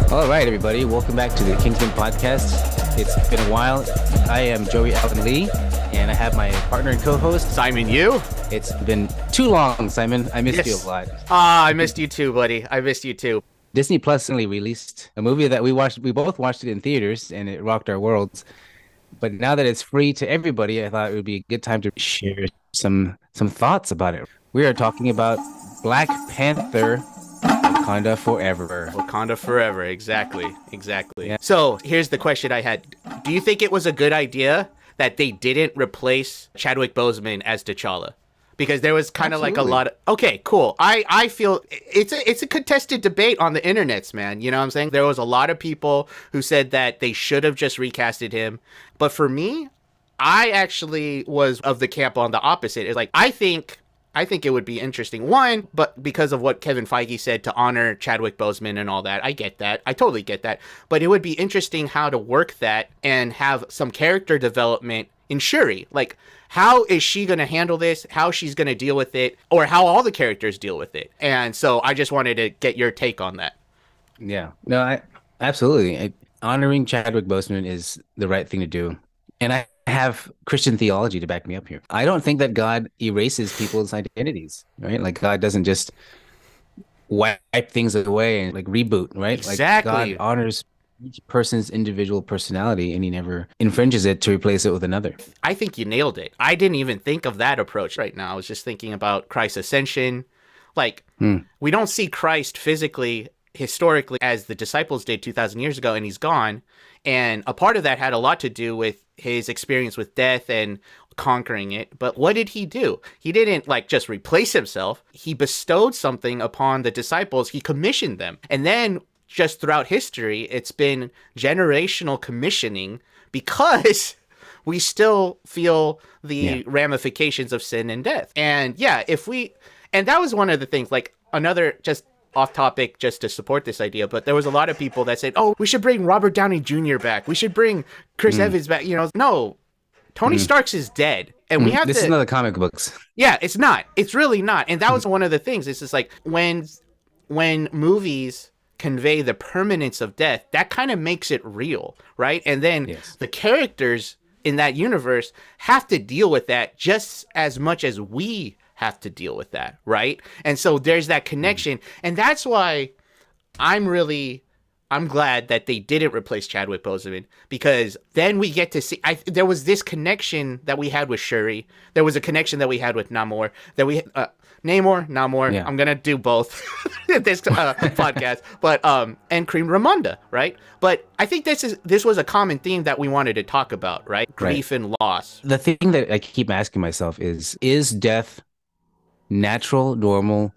All right, everybody, welcome back to the Kingsman podcast. It's been a while. I am Joey Allen Lee, and I have my partner and co-host Simon Yu. It's been too long, Simon. I missed you a lot. I missed you too, buddy. I missed you too. Disney Plus suddenly released a movie that we watched. We both watched it in theaters, and it rocked our worlds. But now that it's free to everybody, I thought it would be a good time to share some thoughts about it. We are talking about Black Panther. Wakanda Forever. Wakanda Forever, exactly. Yeah. So here's the question I had. Do you think it was a good idea that they didn't replace Chadwick Boseman as T'Challa? Because there was kind of like a lot of... Okay, cool. I feel it's a contested debate on the internets, man. You know what I'm saying? There was a lot of people who said that they should have just recasted him. But for me, I actually was of the camp on the opposite. It's like, I think it would be interesting. One, but because of what Kevin Feige said to honor Chadwick Boseman and all that, I get that. I totally get that. But it would be interesting how to work that and have some character development in Shuri. Like, how is she going to handle this? How she's going to deal with it? Or how all the characters deal with it? And so I just wanted to get your take on that. Yeah. No, absolutely. Honoring Chadwick Boseman is the right thing to do. And I have Christian theology to back me up here. I don't think that God erases people's identities, right? Like, God doesn't just wipe things away and like reboot, right? Exactly. Like, God honors each person's individual personality, and he never infringes it to replace it with another. I think you nailed it. I didn't even think of that approach right now. I was just thinking about Christ's ascension. Like, we don't see Christ physically, historically, as the disciples did 2,000 years ago, and he's gone. And a part of that had a lot to do with his experience with death and conquering it. But what did he do? He didn't like just replace himself. He bestowed something upon the disciples. He commissioned them. And then just throughout history, it's been generational commissioning because we still feel the ramifications of sin and death. And and that was one of the things, like another just off topic just to support this idea, but there was a lot of people that said, oh, we should bring Robert Downey Jr. back. We should bring Chris Evans back. You know, no, Tony Stark's is dead. And we have This is not the comic books. Yeah, it's not. It's really not. And that was one of the things. It's just like when movies convey the permanence of death, that kind of makes it real, right? And then the characters in that universe have to deal with that just as much as we have to deal with that, right? And so there's that connection. And that's why I'm glad that they didn't replace Chadwick Boseman, because then we get to see, there was this connection that we had with Shuri. There was a connection that we had with Namor, Namor. Yeah. I'm going to do both this podcast, but, and Queen Ramonda, right? But I think this was a common theme that we wanted to talk about, right? Grief and loss. The thing that I keep asking myself is death natural, normal,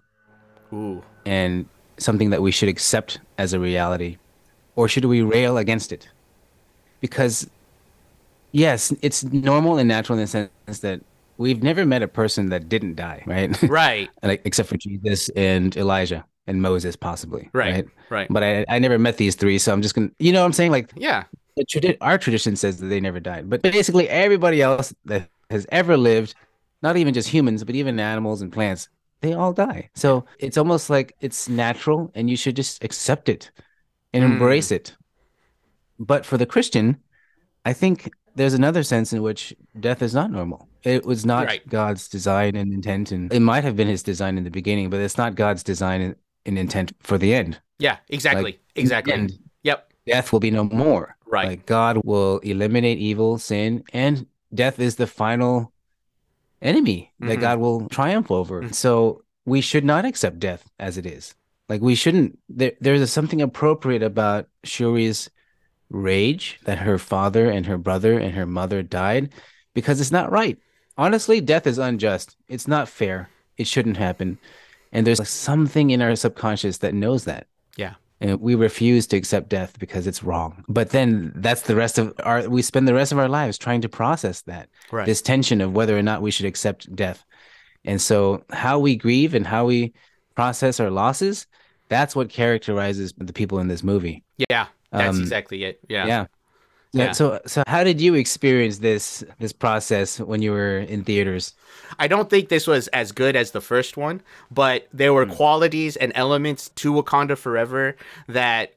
and something that we should accept as a reality, or should we rail against it? Because yes, it's normal and natural in the sense that we've never met a person that didn't die, right? Right. Like, except for Jesus and Elijah and Moses, possibly. Right. But I never met these three, so I'm just gonna, you know what I'm saying? Like, yeah, our tradition says that they never died, but basically everybody else that has ever lived, not even just humans, but even animals and plants, they all die. So it's almost like it's natural, and you should just accept it and embrace it. But for the Christian, I think there's another sense in which death is not normal. It was not God's design and intent, and it might have been his design in the beginning, but it's not God's design and intent for the end. Yeah, exactly. Like, exactly. And yep. Death will be no more. Right. Like, God will eliminate evil, sin, and death is the final enemy that God will triumph over. So we should not accept death as it is. Like, we shouldn't. There's something appropriate about Shuri's rage that her father and her brother and her mother died, because it's not right. Honestly, death is unjust. It's not fair. It shouldn't happen. And there's something in our subconscious that knows that. Yeah. And we refuse to accept death because it's wrong. But then that's we spend the rest of our lives trying to process that, this tension of whether or not we should accept death. And so how we grieve and how we process our losses, that's what characterizes the people in this movie. Yeah, that's exactly it. Yeah. So how did you experience this process when you were in theaters? I don't think this was as good as the first one, but there were qualities and elements to Wakanda Forever that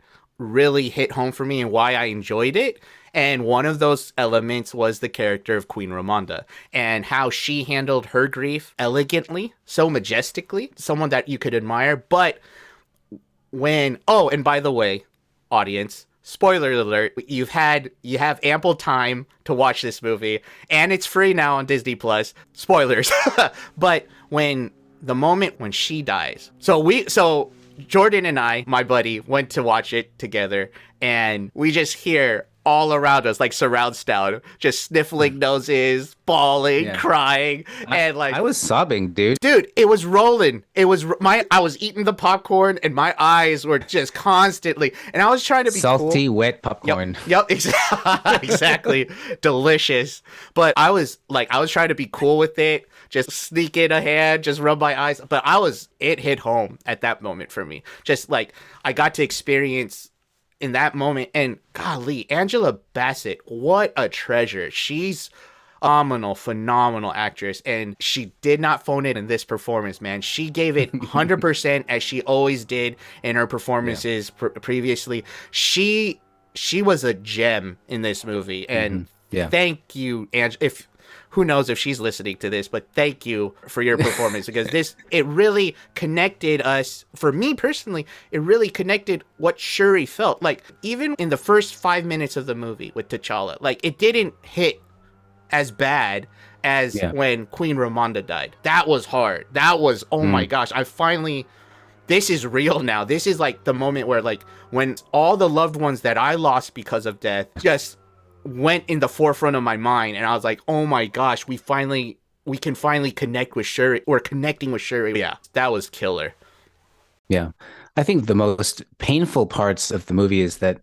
really hit home for me and why I enjoyed it. And one of those elements was the character of Queen Ramonda and how she handled her grief elegantly, so majestically, someone that you could admire. But and by the way, audience, spoiler alert, you have ample time to watch this movie, and it's free now on Disney Plus. Spoilers. But the moment when she dies, so Jordan and I, my buddy, went to watch it together, and we just hear all around us, like surround sound, just sniffling noses, bawling, crying, and like I was sobbing, dude. Dude, it was rolling. I was eating the popcorn, and my eyes were just constantly, and I was trying to be salty, cool. wet popcorn. Yep, exactly, delicious. But I was trying to be cool with it, just sneak in a hand, just rub my eyes. But it hit home at that moment for me. Just like I got to experience in that moment, and golly, Angela Bassett, what a treasure. She's phenomenal actress, and she did not phone it in this performance, man. She gave it 100% as she always did in her performances previously. She was a gem in this movie, and thank you, who knows if she's listening to this, but thank you for your performance, because it really connected us. For me personally, it really connected what Shuri felt. Like, even in the first 5 minutes of the movie with T'Challa, like, it didn't hit as bad as when Queen Ramonda died. That was hard. That was, oh my gosh, this is real now. This is like the moment where, like, when all the loved ones that I lost because of death just went in the forefront of my mind, and I was like, oh my gosh, we can finally connect with Shuri. We're connecting with Shuri. Yeah, that was killer. Yeah. I think the most painful parts of the movie is that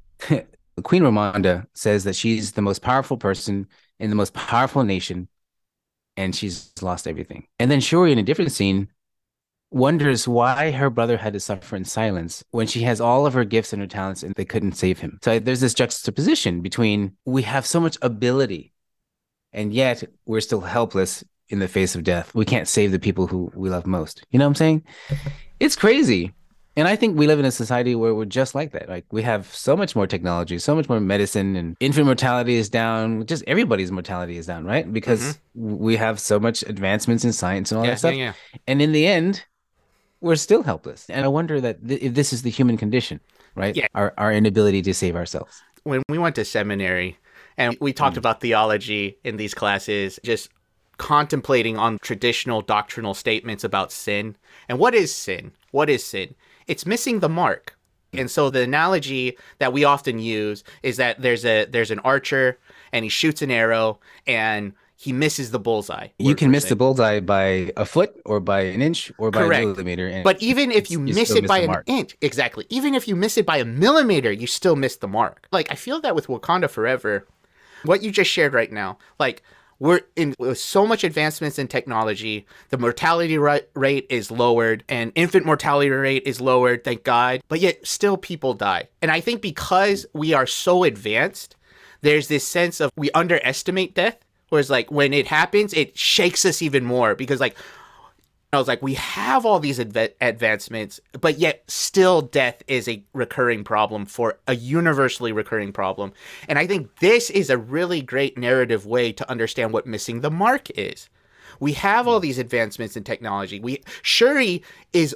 Queen Ramonda says that she's the most powerful person in the most powerful nation, and she's lost everything. And then Shuri, in a different scene, wonders why her brother had to suffer in silence when she has all of her gifts and her talents and they couldn't save him. So there's this juxtaposition between we have so much ability and yet we're still helpless in the face of death. We can't save the people who we love most. You know what I'm saying? It's crazy. And I think we live in a society where we're just like that. Like, we have so much more technology, so much more medicine, and infant mortality is down. Just everybody's mortality is down, right? Because we have so much advancements in science and all that stuff. Yeah. And in the end, we're still helpless. And I wonder that if this is the human condition, right? Yeah. Our inability to save ourselves. When we went to seminary and we talked about theology in these classes, just contemplating on traditional doctrinal statements about sin. And what is sin? What is sin? It's missing the mark. And so the analogy that we often use is that there's an archer and he shoots an arrow and he misses the bullseye. You can miss the bullseye by a foot or by an inch or by a millimeter. But even if you miss it by an inch, exactly. Even if you miss it by a millimeter, you still miss the mark. Like, I feel that with Wakanda Forever, what you just shared right now, like, with so much advancements in technology, the mortality rate is lowered and infant mortality rate is lowered, thank God, but yet still people die. And I think because we are so advanced, there's this sense of we underestimate death, whereas like when it happens, it shakes us even more because like, I was like, we have all these advancements, but yet still death is a recurring problem, for a universally recurring problem. And I think this is a really great narrative way to understand what missing the mark is. We have all these advancements in technology. Shuri is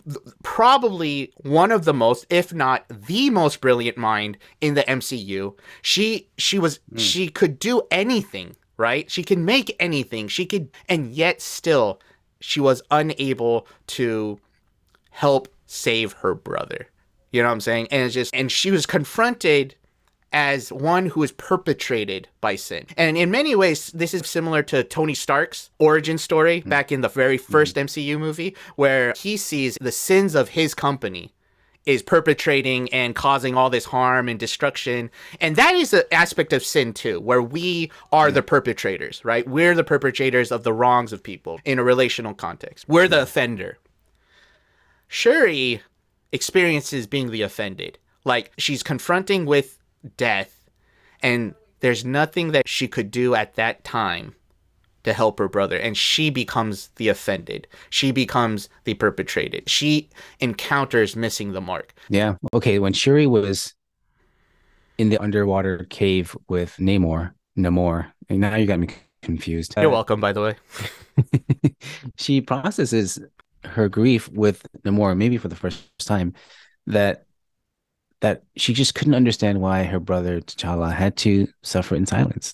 probably one of the most, if not the most brilliant mind in the MCU. She could do anything, right? She can make anything. And yet still, she was unable to help save her brother. You know what I'm saying? And she was confronted as one who is perpetrated by sin. And in many ways, this is similar to Tony Stark's origin story back in the very first MCU movie, where he sees the sins of his company is perpetrating and causing all this harm and destruction. And that is an aspect of sin too, where we are the perpetrators, right? We're the perpetrators of the wrongs of people in a relational context. We're the offender. Shuri experiences being the offended. Like, she's confronting with death, and there's nothing that she could do at that time to help her brother, and she becomes the offended. She becomes the perpetrated. She encounters missing the mark. Yeah. Okay. When Shuri was in the underwater cave with Namor, and now you got me confused. You're welcome, by the way. She processes her grief with Namor, maybe for the first time, that she just couldn't understand why her brother T'Challa had to suffer in silence.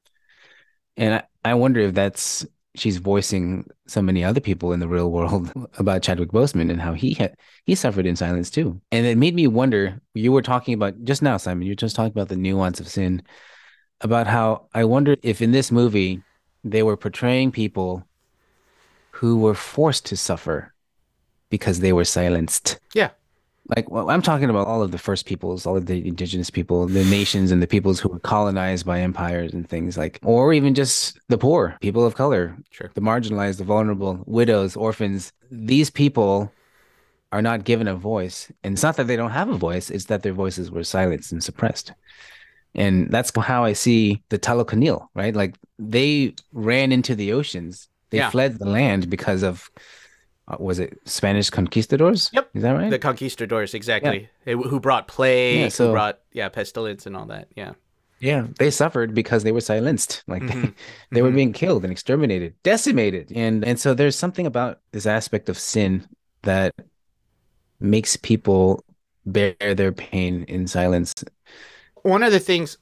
And I wonder if that's she's voicing so many other people in the real world about Chadwick Boseman and how he suffered in silence too. And it made me wonder, you were talking about just now, Simon, you were just talking about the nuance of sin, about how I wonder if in this movie they were portraying people who were forced to suffer because they were silenced. Yeah. Like, well, I'm talking about all of the first peoples, all of the indigenous people, the nations and the peoples who were colonized by empires and things like, or even just the poor, people of color, Sure. the marginalized, the vulnerable, widows, orphans. These people are not given a voice. And it's not that they don't have a voice, it's that their voices were silenced and suppressed. And that's how I see the Talokanil, right? Like they ran into the oceans. They fled the land because of was it Spanish conquistadors? Yep. Is that right? The conquistadors, exactly. Who brought plague, who brought pestilence and all that. Yeah. Yeah, they suffered because they were silenced. Like they were being killed and exterminated, decimated. And so there's something about this aspect of sin that makes people bear their pain in silence. One of the things,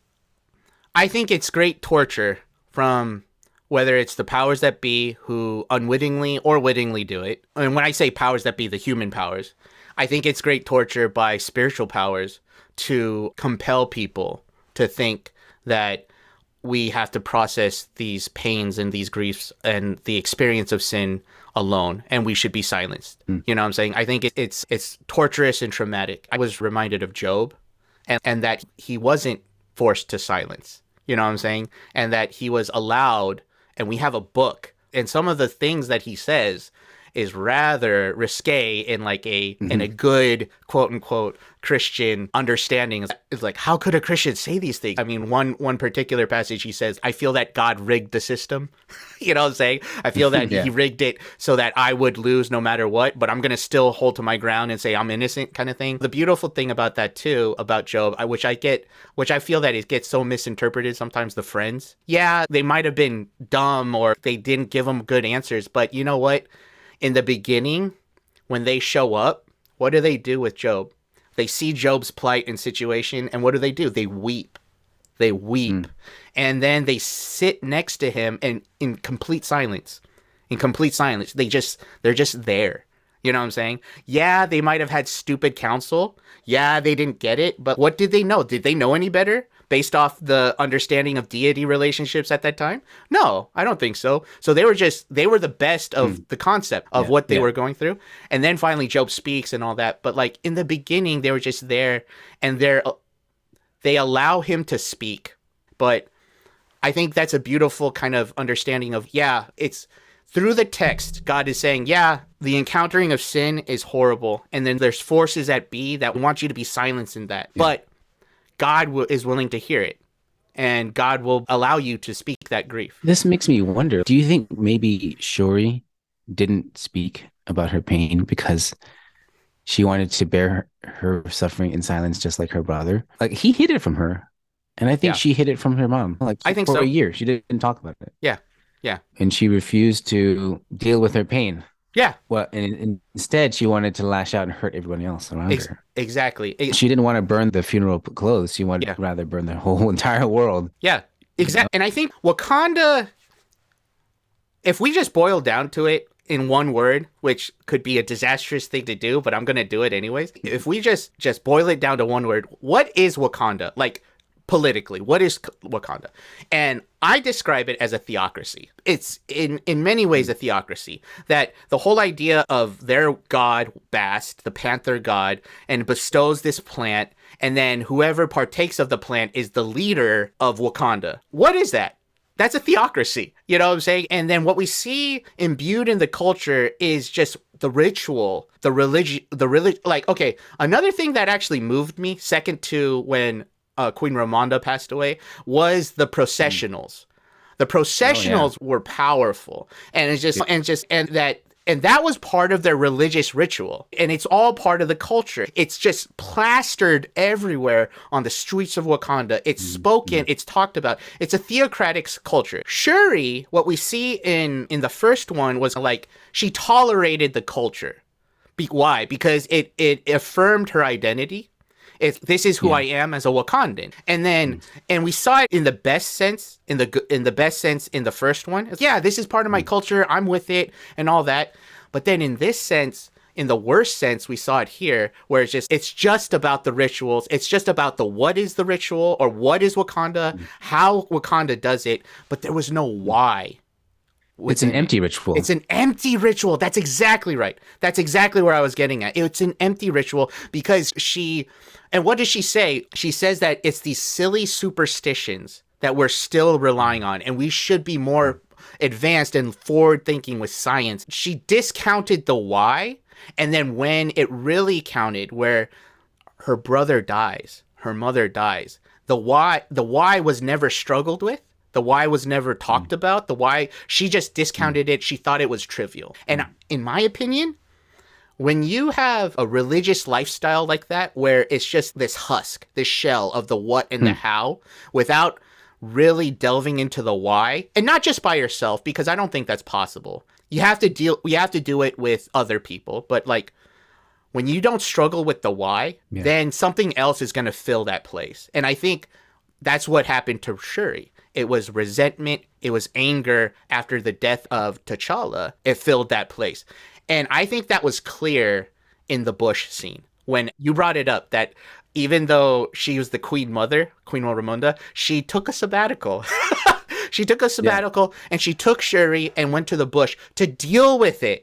I think it's great torture from whether it's the powers that be who unwittingly or wittingly do it. And when I say powers that be, the human powers, I think it's great torture by spiritual powers to compel people to think that we have to process these pains and these griefs and the experience of sin alone, and we should be silenced. You know what I'm saying? I think it's torturous and traumatic. I was reminded of Job and that he wasn't forced to silence. You know what I'm saying? And that he was allowed. And we have a book, and some of the things that he says is rather risque in like in a good quote unquote Christian understanding. It's like, how could a Christian say these things? I mean, one particular passage he says, I feel that God rigged the system. You know what I'm saying? I feel that he rigged it so that I would lose no matter what, but I'm going to still hold to my ground and say I'm innocent, kind of thing. The beautiful thing about that too, about Job, which I feel that it gets so misinterpreted sometimes, the friends. Yeah, they might have been dumb or they didn't give him good answers, but you know what? In the beginning, when they show up, what do they do with Job? They see Job's plight and situation, and what do? They weep. They weep. And then they sit next to him and in complete silence. In complete silence. They're just there. You know what I'm saying? Yeah, they might have had stupid counsel. Yeah, they didn't get it. But what did they know? Did they know any better based off the understanding of deity relationships at that time? No, I don't think so. So they were the best of the concept of what they were going through. And then finally Job speaks and all that. But like in the beginning, they were just there and they allow him to speak. But I think that's a beautiful kind of understanding of, it's through the text, God is saying, the encountering of sin is horrible. And then there's forces at B that want you to be silenced in that. Yeah. But God is willing to hear it. And God will allow you to speak that grief. This makes me wonder, do you think maybe Shuri didn't speak about her pain because she wanted to bear her suffering in silence just like her brother? Like, he hid it from her. And I think she hid it from her mom. Like, I think for so. A year, she didn't talk about it. Yeah. Yeah. And she refused to deal with her pain. Yeah. Well, and instead, she wanted to lash out and hurt everybody else around her. Exactly. She didn't want to burn the funeral clothes. She wanted to rather burn the whole entire world. Yeah, exactly. And I think Wakanda, if we just boil down to it in one word, which could be a disastrous thing to do, but I'm going to do it anyways. If we just boil it down to one word, what is Wakanda? Like, politically, what is Wakanda? And I describe it as a theocracy. It's in many ways a theocracy, that the whole idea of their god, Bast, the panther god, and bestows this plant, and then whoever partakes of the plant is the leader of Wakanda. What is that? That's a theocracy. You know what I'm saying? And then what we see imbued in the culture is just the ritual, the religion. Like, okay, another thing that actually moved me, second to when Queen Ramonda passed away, was the processionals. The Oh yeah. processionals were powerful, and it's just and that was part of their religious ritual. And it's all part of the culture. It's just plastered everywhere on the streets of Wakanda. It's spoken, it's talked about. It's a theocratic culture. Shuri, what we see in the first one was like she tolerated the culture. Why? Because it affirmed her identity. This is who I am as a Wakandan. And then and we saw it in the best sense, in the best sense in the first one. Yeah, this is part of my culture. I'm with it and all that. But then in this sense, in the worst sense, we saw it here, where it's just about the rituals. It's just about the what is the ritual, or what is Wakanda, how Wakanda does it, but there was no why. It's an empty ritual. It's an empty ritual. That's exactly right. That's exactly where I was getting at. It's an empty ritual because and what does she say? She says that it's these silly superstitions that we're still relying on, and we should be more advanced and forward thinking with science. She discounted the why, and then when it really counted, where her brother dies, her mother dies, the why was never struggled with. The why was never talked about. The why, she just discounted it. She thought it was trivial. And in my opinion, when you have a religious lifestyle like that, where it's just this husk, this shell of the what and the how, without really delving into the why, and not just by yourself, because I don't think that's possible. We have to do it with other people. But like, when you don't struggle with the why, then something else is going to fill that place. And I think that's what happened to Shuri. It was resentment. It was anger after the death of T'Challa. It filled that place. And I think that was clear in the Bush scene when you brought it up that even though she was the Queen Mother, Queen Ramonda, she took a sabbatical. She took a sabbatical and she took Shuri and went to the bush to deal with it,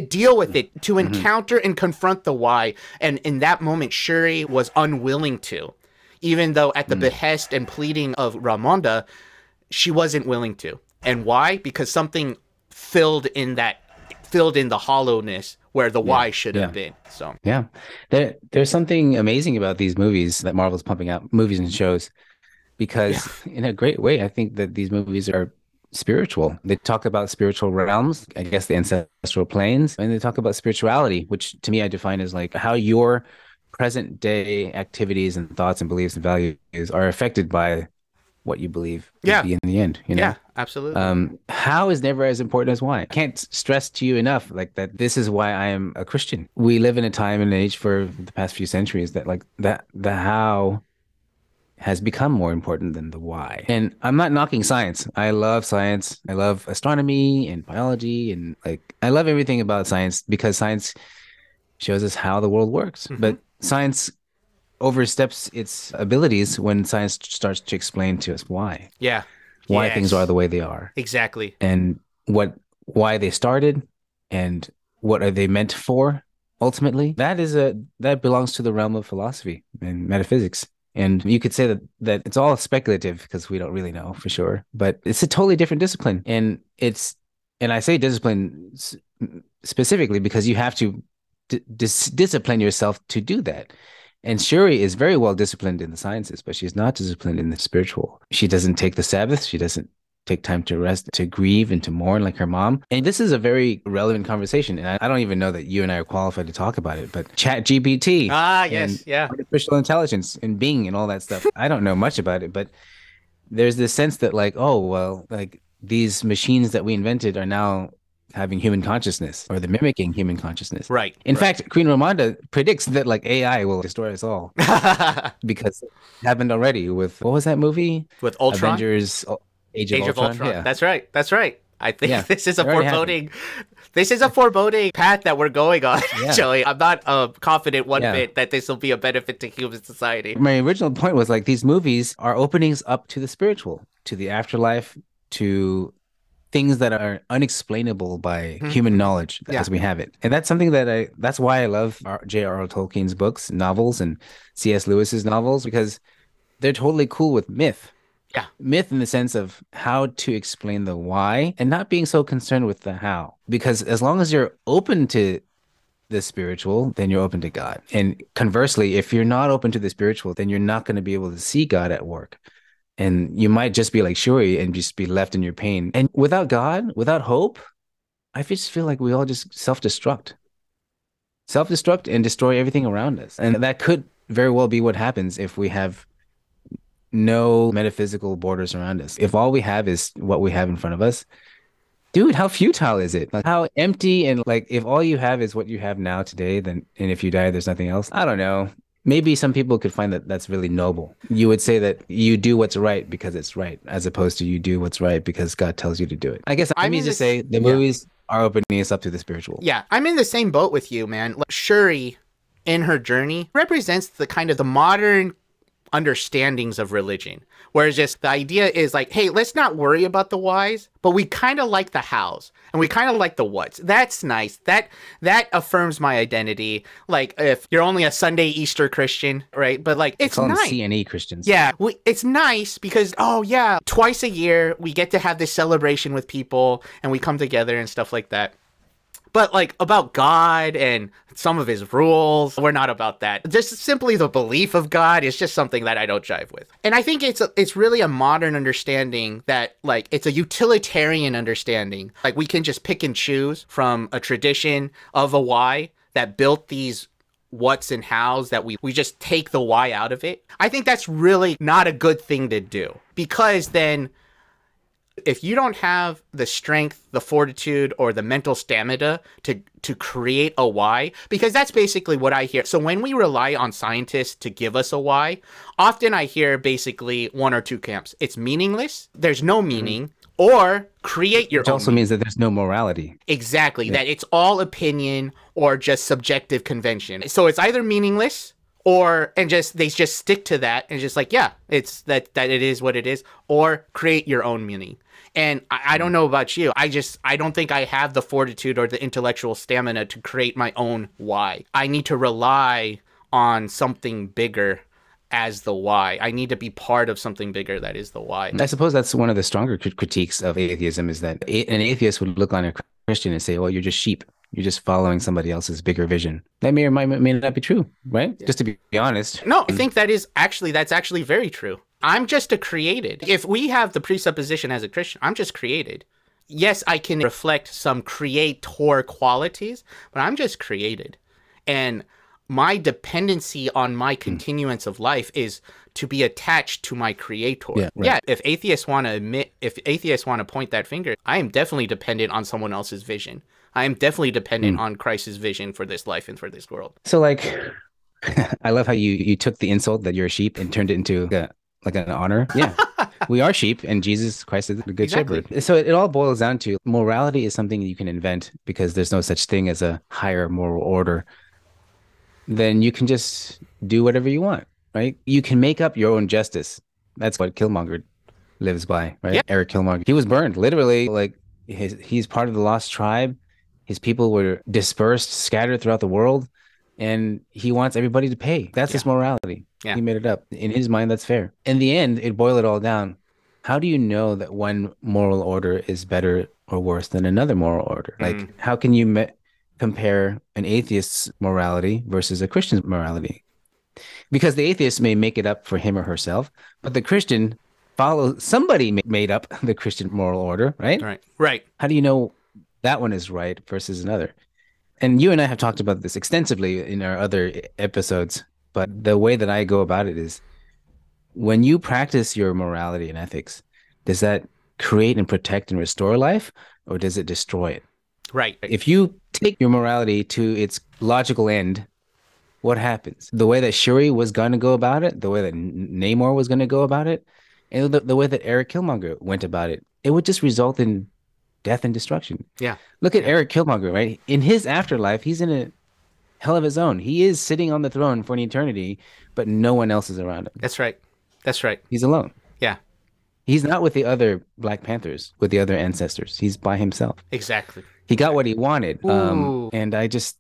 to encounter and confront the why. And in that moment, Shuri was unwilling to, even though at the behest and pleading of Ramonda, she wasn't willing to. And why? Because something filled in the hollowness where the why should have been. So there's something amazing about these movies that Marvel's pumping out, movies and shows, because in a great way, I think that these movies are spiritual. They talk about spiritual realms, I guess the ancestral planes, and they talk about spirituality, which to me I define as like how your present day activities and thoughts and beliefs and values are affected by what you believe will be in the end, you know? Yeah, absolutely. How is never as important as why. I can't stress to you enough like that this is why I am a Christian. We live in a time and age for the past few centuries that like that the how has become more important than the why. And I'm not knocking science. I love science. I love astronomy and biology, and like I love everything about science because science shows us how the world works. But science oversteps its abilities when science starts to explain to us why things are the way they are, exactly, and why they started and what are they meant for ultimately. That belongs to the realm of philosophy and metaphysics, and you could say that it's all speculative because we don't really know for sure, but it's a totally different discipline. And I say discipline specifically because you have to discipline yourself to do that. And Shuri is very well disciplined in the sciences, but she's not disciplined in the spiritual. She doesn't take the Sabbath. She doesn't take time to rest, to grieve, and to mourn like her mom. And this is a very relevant conversation. And I don't even know that you and I are qualified to talk about it, but ChatGPT. Artificial intelligence and Bing and all that stuff. I don't know much about it, but there's this sense that like, oh, well, like these machines that we invented are now having human consciousness, or they're mimicking human consciousness. Right. In fact, Queen Ramonda predicts that like AI will destroy us all because it happened already with, what was that movie? With Ultron? Avengers Age of Ultron. Yeah. That's right. I think this is a foreboding. This is a foreboding path that we're going on, Joey. I'm not confident one bit that this will be a benefit to human society. My original point was like these movies are openings up to the spiritual, to the afterlife, to things that are unexplainable by human knowledge as we have it. And that's something that's why I love J.R.R. Tolkien's books, novels, and C.S. Lewis's novels, because they're totally cool with myth. Yeah. Myth in the sense of how to explain the why and not being so concerned with the how. Because as long as you're open to the spiritual, then you're open to God. And conversely, if you're not open to the spiritual, then you're not going to be able to see God at work. And you might just be like Shuri and just be left in your pain. And without God, without hope, I just feel like we all just self destruct and destroy everything around us. And that could very well be what happens if we have no metaphysical borders around us. If all we have is what we have in front of us, dude, how futile is it? Like how empty, and like if all you have is what you have now today, then and if you die, there's nothing else. I don't know. Maybe some people could find that that's really noble. You would say that you do what's right because it's right, as opposed to you do what's right because God tells you to do it. I guess let I'm me in just this. say the Yeah. movies are opening us up to the spiritual. Yeah, I'm in the same boat with you, man. Like, Shuri, in her journey, represents the kind of the modern understandings of religion. Whereas just the idea is like, hey, let's not worry about the whys, but we kind of like the hows and we kind of like the whats. That's nice. That affirms my identity. Like if you're only a Sunday Easter Christian, right? But like it's Call them nice. CNE Christians. Yeah, it's nice because, oh yeah, twice a year we get to have this celebration with people and we come together and stuff like that. But like about God and some of his rules, we're not about that. Just simply the belief of God is just something that I don't jive with. And I think it's really a modern understanding that like it's a utilitarian understanding. Like we can just pick and choose from a tradition of a why that built these what's and hows that we just take the why out of it. I think that's really not a good thing to do because then if you don't have the strength, the fortitude, or the mental stamina to create a why, because that's basically what I hear. So when we rely on scientists to give us a why, often I hear basically one or two camps. It's meaningless, there's no meaning, or create your Which own also meaning. means that there's no morality. Exactly, that it's all opinion or just subjective convention. So it's either meaningless or and just they just stick to that and just like, yeah, it's that it is what it is, or create your own meaning. And I don't know about you. I don't think I have the fortitude or the intellectual stamina to create my own why. I need to rely on something bigger as the why. I need to be part of something bigger that is the why. I suppose that's one of the stronger critiques of atheism is that an atheist would look on a Christian and say, well, you're just sheep. You're just following somebody else's bigger vision. That may not be true, right? Yeah. Just to be honest. No, I think that's actually very true. I'm just a created. If we have the presupposition as a Christian, I'm just created. Yes, I can reflect some creator qualities, but I'm just created. And my dependency on my continuance of life is to be attached to my creator. Yeah, right. Yeah, if atheists want to point that finger, I am definitely dependent on someone else's vision. I am definitely dependent on Christ's vision for this life and for this world. So like, I love how you took the insult that you're a sheep and turned it into like an honor. Yeah, we are sheep and Jesus Christ is the good shepherd. So it all boils down to morality is something you can invent because there's no such thing as a higher moral order. Then you can just do whatever you want, right? You can make up your own justice. That's what Killmonger lives by, right? Yeah. Eric Killmonger. He was burned, literally. Like he's part of the lost tribe. His people were dispersed, scattered throughout the world, and he wants everybody to pay. That's his morality. Yeah. He made it up. In his mind, that's fair. In the end, it boiled it all down. How do you know that one moral order is better or worse than another moral order? Like, how can you compare an atheist's morality versus a Christian's morality? Because the atheist may make it up for him or herself, but the Christian somebody made up the Christian moral order, right? Right. How do you know that one is right versus another? And you and I have talked about this extensively in our other episodes, but the way that I go about it is when you practice your morality and ethics, does that create and protect and restore life, or does it destroy it? Right. If you take your morality to its logical end, what happens? The way that Shuri was going to go about it, the way that Namor was going to go about it, and the way that Eric Killmonger went about it, it would just result in death and destruction. Yeah. Look at Eric Killmonger, right? In his afterlife, he's in a hell of his own. He is sitting on the throne for an eternity, but no one else is around him. That's right. That's right. He's alone. Yeah. He's not with the other Black Panthers, with the other ancestors. He's by himself. Exactly. He got what he wanted. And I just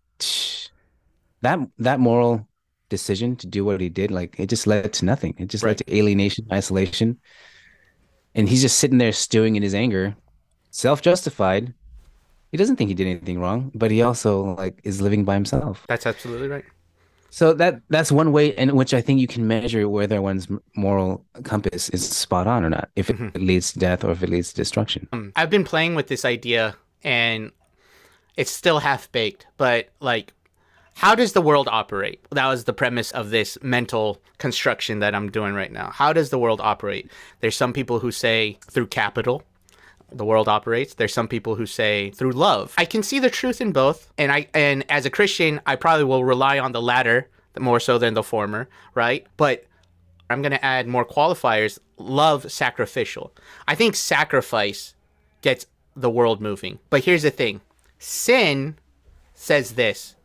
that moral decision to do what he did, like it just led to nothing. It just led to alienation, isolation. And he's just sitting there stewing in his anger, self-justified. He doesn't think he did anything wrong, but he also like is living by himself. That's absolutely right. So that's one way in which I think you can measure whether one's moral compass is spot on or not, if it leads to death or if it leads to destruction. I've been playing with this idea, and it's still half baked, but like, how does the world operate? That was the premise of this mental construction that I'm doing right now. How does the world operate? There's some people who say through capital the world operates. There's some people who say through love. I can see the truth in both, and as a Christian, I probably will rely on the latter more so than the former, right? But I'm going to add more qualifiers. Love, sacrificial. I think sacrifice gets the world moving. But here's the thing. Sin says this: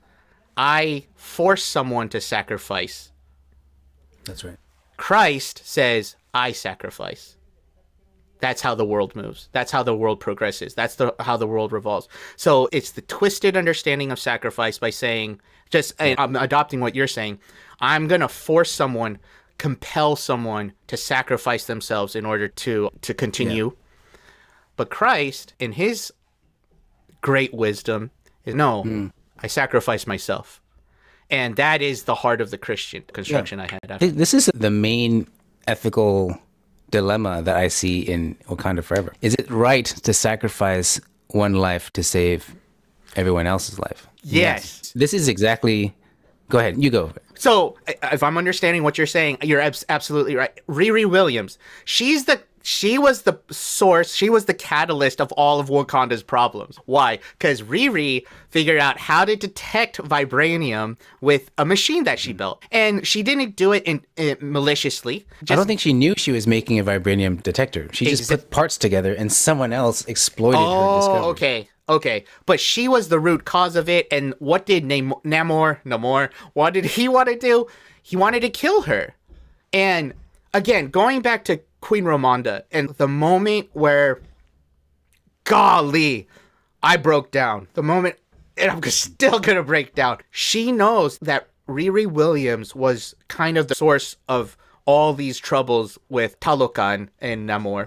I force someone to sacrifice. That's right. Christ says, I sacrifice. That's how the world moves. That's how the world progresses. That's how the world revolves. So it's the twisted understanding of sacrifice by saying, I'm adopting what you're saying. I'm going to force someone, compel someone to sacrifice themselves in order to continue. Yeah. But Christ, in his great wisdom, is no, I sacrifice myself. And that is the heart of the Christian construction I had. This is the main ethical dilemma that I see in Wakanda Forever. Is it right to sacrifice one life to save everyone else's life? Yes. This is exactly... Go ahead. You go. So, if I'm understanding what you're saying, you're absolutely right. Riri Williams, she was the source, she was the catalyst of all of Wakanda's problems. Why? Because Riri figured out how to detect vibranium with a machine that she built. And she didn't do it maliciously. I don't think she knew she was making a vibranium detector. She just put parts together and someone else exploited her discovery. Okay. But she was the root cause of it. And what did Namor, what did he want to do? He wanted to kill her. And again, going back to Queen Ramonda and the moment where, golly, I broke down. The moment, and I'm still going to break down. She knows that Riri Williams was kind of the source of all these troubles with Talokan and Namor.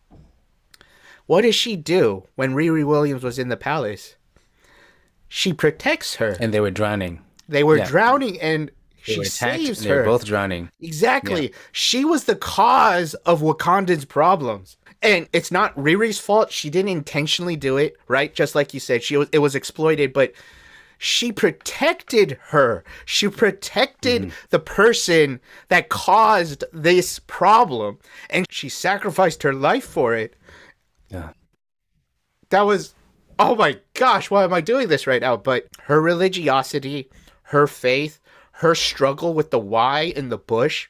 What does she do when Riri Williams was in the palace? She protects her. And they were drowning. They were drowning, and she saves her. They were both drowning. Exactly. Yeah. She was the cause of Wakanda's problems. And it's not Riri's fault. She didn't intentionally do it, right? Just like you said, it was exploited, but she protected her. She protected the person that caused this problem. And she sacrificed her life for it. Yeah. That was, oh my gosh, why am I doing this right now? But her religiosity, her faith, her struggle with the why in the bush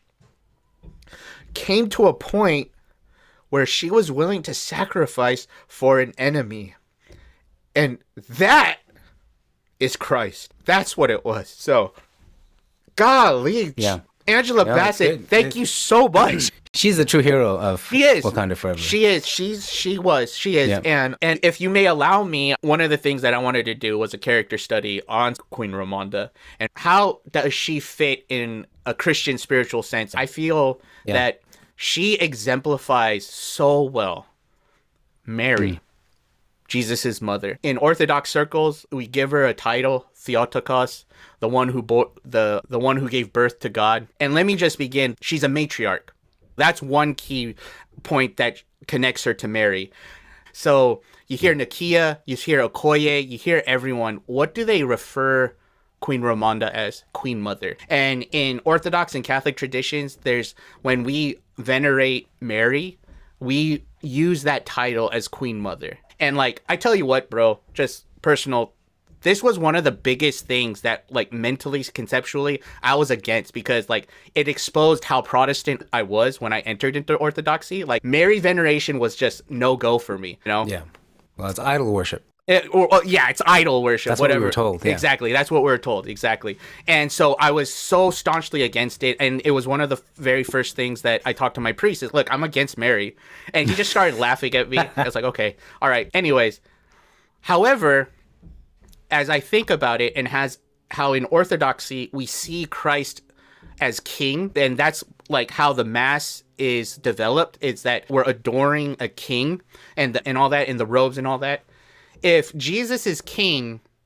came to a point where she was willing to sacrifice for an enemy. And that is Christ. That's what it was. So, golly. Yeah. Angela Bassett, thank you so much. She's the true hero of Wakanda Forever. She is. She is. Yeah. And if you may allow me, one of the things that I wanted to do was a character study on Queen Ramonda and how does she fit in a Christian spiritual sense. I feel that she exemplifies so well Mary, Jesus's mother. In Orthodox circles, we give her a title, Theotokos, the one who the one who gave birth to God. And let me just begin. She's a matriarch. That's one key point that connects her to Mary. So you hear Nakia, you hear Okoye, you hear everyone. What do they refer Queen Ramonda as? Queen Mother. And in Orthodox and Catholic traditions, when we venerate Mary, we use that title as Queen Mother. And like, I tell you what, bro, just personal, this was one of the biggest things that, like, mentally, conceptually, I was against, because, like, it exposed how Protestant I was when I entered into Orthodoxy. Like, Mary veneration was just no-go for me, you know? Yeah. Well, it's idol worship. It's idol worship. That's whatever. What we were told. Yeah. Exactly. That's what we were told. Exactly. And so I was so staunchly against it. And it was one of the very first things that I talked to my priest is, look, I'm against Mary. And he just started laughing at me. I was like, okay, all right. Anyways, however, as I think about it, and how in Orthodoxy we see Christ as king, and that's like how the Mass is developed, is that we're adoring a king and all that, in the robes and all that. If Jesus is king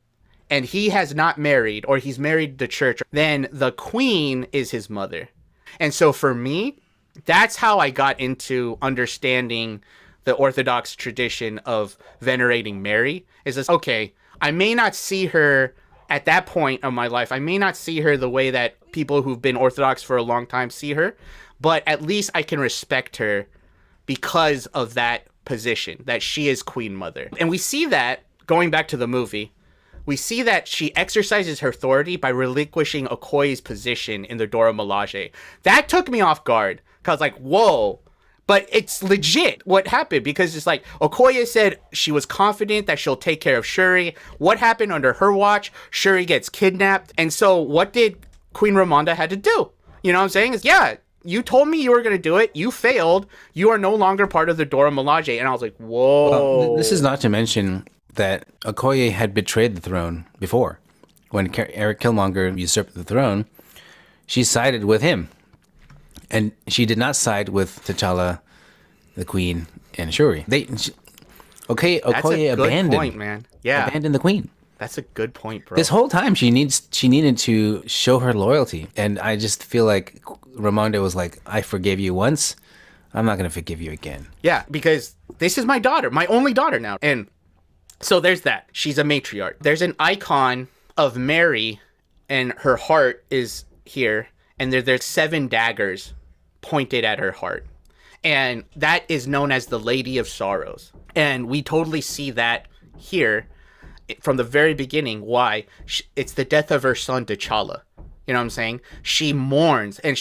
and he has not married, or he's married the church, then the queen is his mother. And so for me, that's how I got into understanding the Orthodox tradition of venerating Mary. Is this, okay, I may not see her at that point of my life. I may not see her the way that people who've been Orthodox for a long time see her, but at least I can respect her because of that position, that she is Queen Mother. And we see that, going back to the movie, we see that she exercises her authority by relinquishing Okoye's position in the Dora Milaje. That took me off guard, because like, whoa. But it's legit what happened, because it's like Okoye said she was confident that she'll take care of Shuri. What happened under her watch? Shuri gets kidnapped. And so what did Queen Ramonda had to do? You know what I'm saying? Is, yeah, you told me you were going to do it. You failed. You are no longer part of the Dora Milaje. And I was like, whoa. Well, this is not to mention that Okoye had betrayed the throne before. When Eric Killmonger usurped the throne, she sided with him. And she did not side with T'Challa, the Queen, and Shuri. Okoye abandoned the Queen. That's a good point, bro. This whole time she needed to show her loyalty, and I just feel like Ramonda was like, "I forgave you once, I'm not gonna forgive you again." Yeah, because this is my daughter, my only daughter now, and so there's that. She's a matriarch. There's an icon of Mary, and her heart is here, and there's 7 daggers pointed at her heart. And that is known as the Lady of Sorrows. And we totally see that here from the very beginning. Why? It's the death of her son, T'Challa. You know what I'm saying? She mourns, and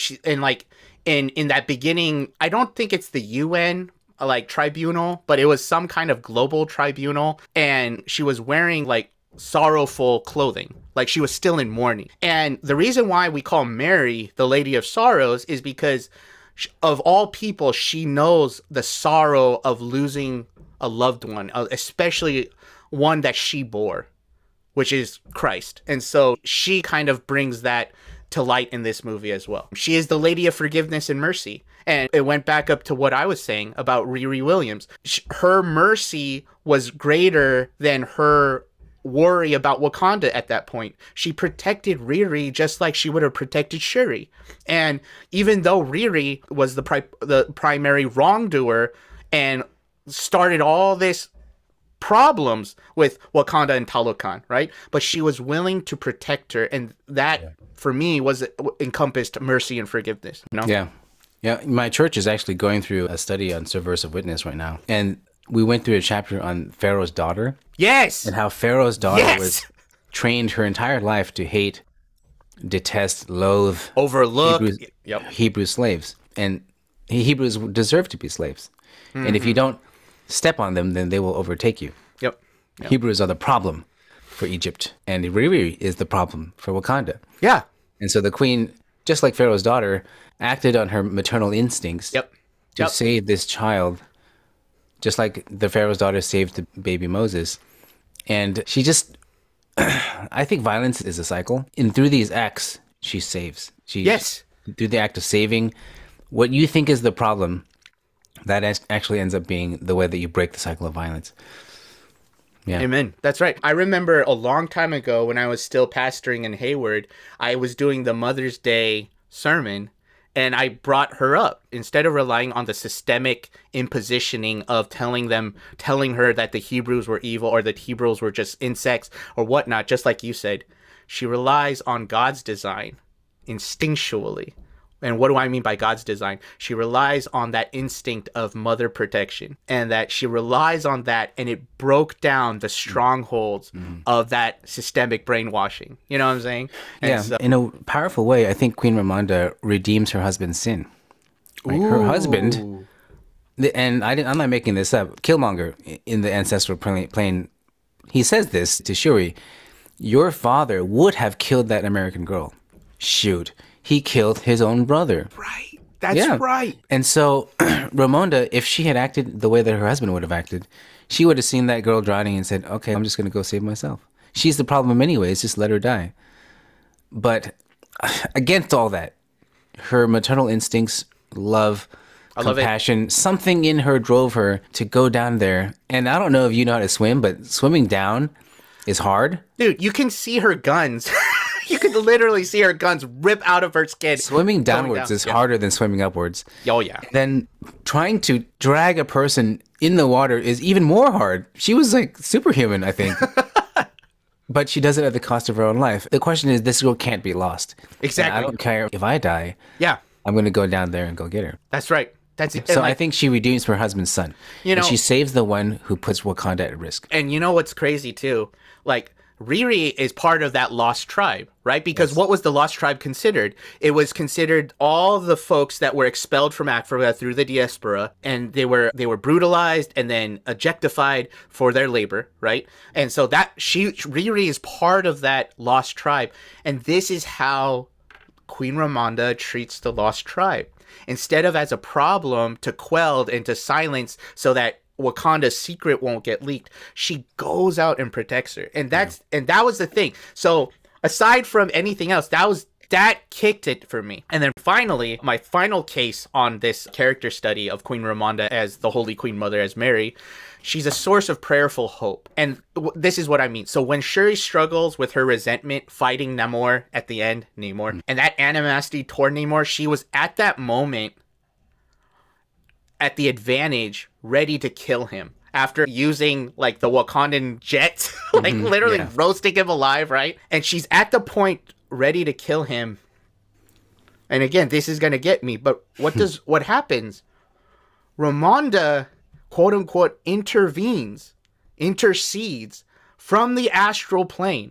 in that beginning, I don't think it's the UN like tribunal, but it was some kind of global tribunal, and she was wearing like sorrowful clothing, like she was still in mourning. And the reason why we call Mary the Lady of Sorrows is because of all people, she knows the sorrow of losing a loved one, especially one that she bore, which is Christ. And so she kind of brings that to light in this movie as well. She is the Lady of Forgiveness and Mercy. And it went back up to what I was saying about Riri Williams. Her mercy was greater than her worry about Wakanda at that point. She protected Riri just like she would have protected Shuri. And even though Riri was the primary wrongdoer and started all this problems with Wakanda and Talokan, right? But she was willing to protect her, and that for me was encompassed mercy and forgiveness. You know? Yeah. My church is actually going through a study on subversive witness right now, and we went through a chapter on Pharaoh's daughter. Yes. And how Pharaoh's daughter was trained her entire life to hate, detest, loathe, overlook Hebrew slaves. And Hebrews deserve to be slaves. Mm-hmm. And if you don't step on them, then they will overtake you. Yep. Hebrews are the problem for Egypt, and Riri is the problem for Wakanda. Yeah. And so the queen, just like Pharaoh's daughter, acted on her maternal instincts to save this child, just like the Pharaoh's daughter saved the baby Moses. And she just, I think violence is a cycle. And through these acts, she saves. Through the act of saving, what you think is the problem, that actually ends up being the way that you break the cycle of violence. Yeah. Amen. That's right. I remember a long time ago when I was still pastoring in Hayward, I was doing the Mother's Day sermon, and I brought her up instead of relying on the systemic impositioning of telling her that the Hebrews were evil or that Hebrews were just insects or whatnot. Just like you said, she relies on God's design instinctually. And what do I mean by God's design? She relies on that instinct of mother protection, and that she relies on that, and it broke down the strongholds of that systemic brainwashing. You know what I'm saying? And so, in a powerful way, I think Queen Ramonda redeems her husband's sin. Like her husband, and I'm not making this up, Killmonger in the ancestral plane, he says this to Shuri: your father would have killed that American girl. Shoot. He killed his own brother. Right. That's right. And so Ramonda, if she had acted the way that her husband would have acted, she would have seen that girl drowning and said, okay, I'm just going to go save myself. She's the problem anyways, just let her die. But against all that, her maternal instincts, love, compassion, something in her drove her to go down there. And I don't know if you know how to swim, but swimming down is hard. Dude, you can see her guns. You can literally see her guns rip out of her skin. Swimming downwards is harder than swimming upwards. Oh, yeah. Then trying to drag a person in the water is even more hard. She was like superhuman, I think. But she does it at the cost of her own life. The question is, this girl can't be lost. Exactly. And I don't care if I die. Yeah. I'm going to go down there and go get her. That's right. That's it. So I think she redeems her husband's son. And she saves the one who puts Wakanda at risk. And you know what's crazy, too? Like, Riri is part of that lost tribe, right? Because what was the lost tribe considered? It was considered all the folks that were expelled from Africa through the diaspora, and they were brutalized and then objectified for their labor, right? And so Riri is part of that lost tribe, and this is how Queen Ramonda treats the lost tribe. Instead of as a problem to quell and to silence so that Wakanda's secret won't get leaked, she goes out and protects her. And that was the thing. So aside from anything else, that kicked it for me. And then finally, my final case on this character study of Queen Ramonda as the Holy Queen Mother, as Mary, she's a source of prayerful hope. And this is what I mean. So when Shuri struggles with her resentment, fighting Namor at the end, and that animosity toward Namor, she was at that moment at the advantage, ready to kill him after using like the Wakandan jet, like literally roasting him alive, right? And she's at the point ready to kill him. And again, this is gonna get me, but what happens? Ramonda, quote unquote, intercedes from the astral plane.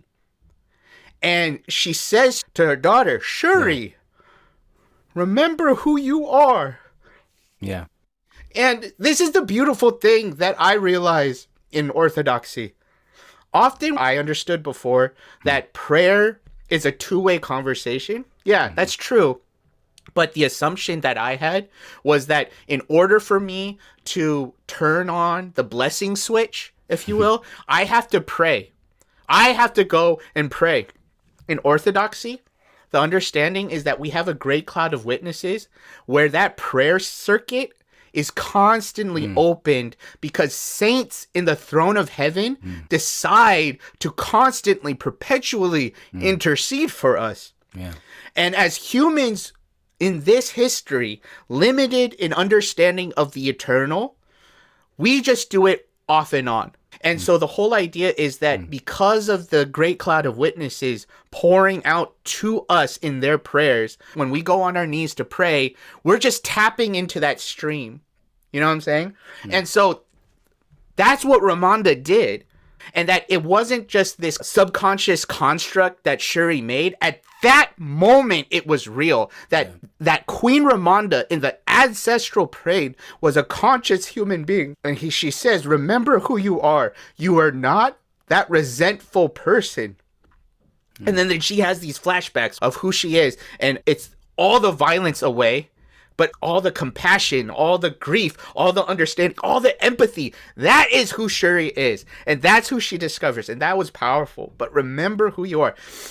And she says to her daughter, Shuri, remember who you are. Yeah. And this is the beautiful thing that I realize in Orthodoxy. Often I understood before that prayer is a two-way conversation. Yeah, that's true. But the assumption that I had was that in order for me to turn on the blessing switch, if you will, I have to pray. I have to go and pray. In Orthodoxy, the understanding is that we have a great cloud of witnesses where that prayer circuit is constantly opened because saints in the throne of heaven decide to constantly, perpetually intercede for us. Yeah. And as humans in this history, limited in understanding of the eternal, we just do it off and on. And so the whole idea is that because of the great cloud of witnesses pouring out to us in their prayers, when we go on our knees to pray, we're just tapping into that stream. You know what I'm saying? And so that's what Ramonda did. And that it wasn't just this subconscious construct that Shuri made. At that moment, it was real. That Queen Ramonda in the ancestral parade was a conscious human being. And she says, remember who you are. You are not that resentful person. And then she has these flashbacks of who she is. And it's all the violence away, but all the compassion, all the grief, all the understanding, all the empathy. That is who Shuri is. And that's who she discovers. And that was powerful. But remember who you are.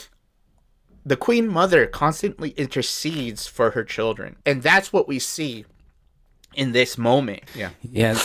The Queen Mother constantly intercedes for her children. And that's what we see in this moment. Yeah. Yeah.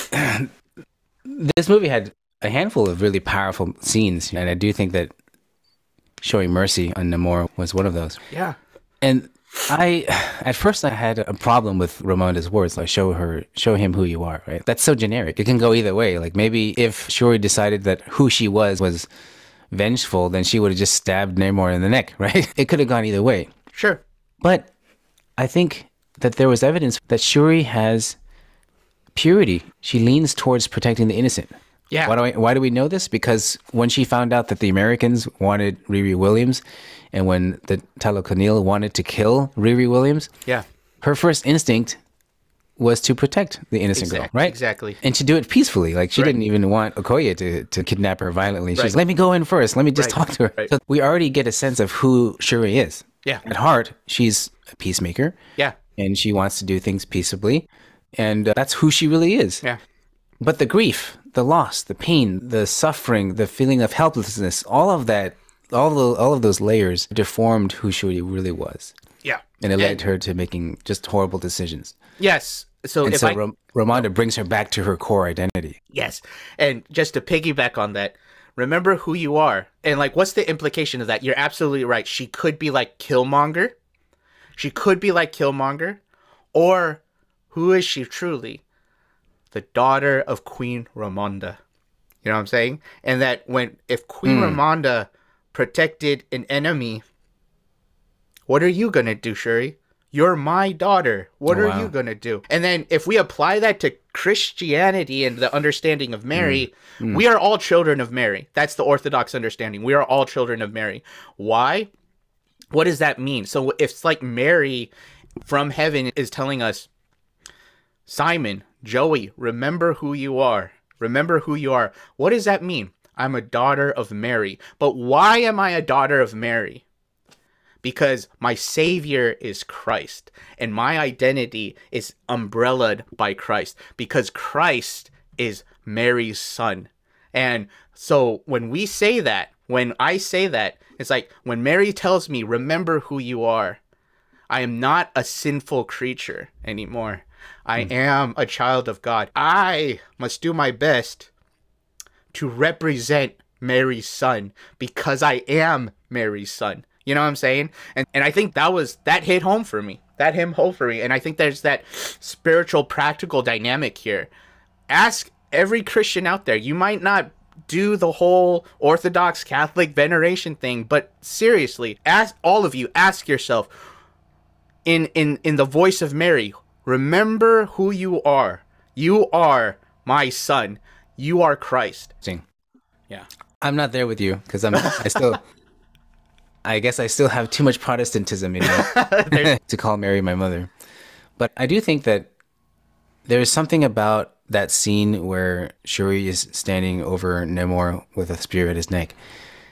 This movie had a handful of really powerful scenes. And I do think that showing mercy on Namor was one of those. Yeah. And at first I had a problem with Ramonda's words, like show him who you are, right? That's so generic. It can go either way. Like maybe if Shuri decided that who she was vengeful, then she would have just stabbed Namor in the neck, right? It could have gone either way. Sure. But I think that there was evidence that Shuri has purity. She leans towards protecting the innocent. Yeah. Why do we know this? Because when she found out that the Americans wanted Riri Williams, and when the Talokanil wanted to kill Riri Williams, her first instinct was to protect the innocent girl, right? Exactly. And to do it peacefully. Like she didn't even want Okoye to kidnap her violently. She's let me go in first. Let me just talk to her. So we already get a sense of who Shuri is. Yeah. At heart, she's a peacemaker. Yeah. And she wants to do things peaceably. And that's who she really is. Yeah. But the grief, the loss, the pain, the suffering, the feeling of helplessness, all of that, all of those layers deformed who Shuri really was. Yeah. And it led her to making just horrible decisions. Yes. So Ramonda brings her back to her core identity. Yes. And just to piggyback on that, remember who you are. And like, what's the implication of that? You're absolutely right. She could be like Killmonger. She could be like Killmonger. Or who is she truly? The daughter of Queen Ramonda. You know what I'm saying? And that if Queen Ramonda protected an enemy, what are you going to do, Shuri? You're my daughter. What are you going to do? And then if we apply that to Christianity and the understanding of Mary, we are all children of Mary. That's the Orthodox understanding. We are all children of Mary. Why? What does that mean? So if it's like Mary from heaven is telling us, Simon, Joey, remember who you are. Remember who you are. What does that mean? I'm a daughter of Mary. But why am I a daughter of Mary? Because my Savior is Christ, and my identity is umbrellaed by Christ, because Christ is Mary's son. And so when we say that, when I say that, it's like when Mary tells me, remember who you are, I am not a sinful creature anymore. I am a child of God. I must do my best to represent Mary's son, because I am Mary's son. You know what I'm saying? And I think that hit home for me. That hit home for me. And I think there's that spiritual, practical dynamic here. Ask every Christian out there. You might not do the whole Orthodox Catholic veneration thing, but seriously, ask all of you, ask yourself, in the voice of Mary, remember who you are. You are my son. You are Christ. Yeah. I'm not there with you because I guess I still have too much Protestantism in me to call Mary my mother. But I do think that there is something about that scene where Shuri is standing over Namor with a spear at his neck.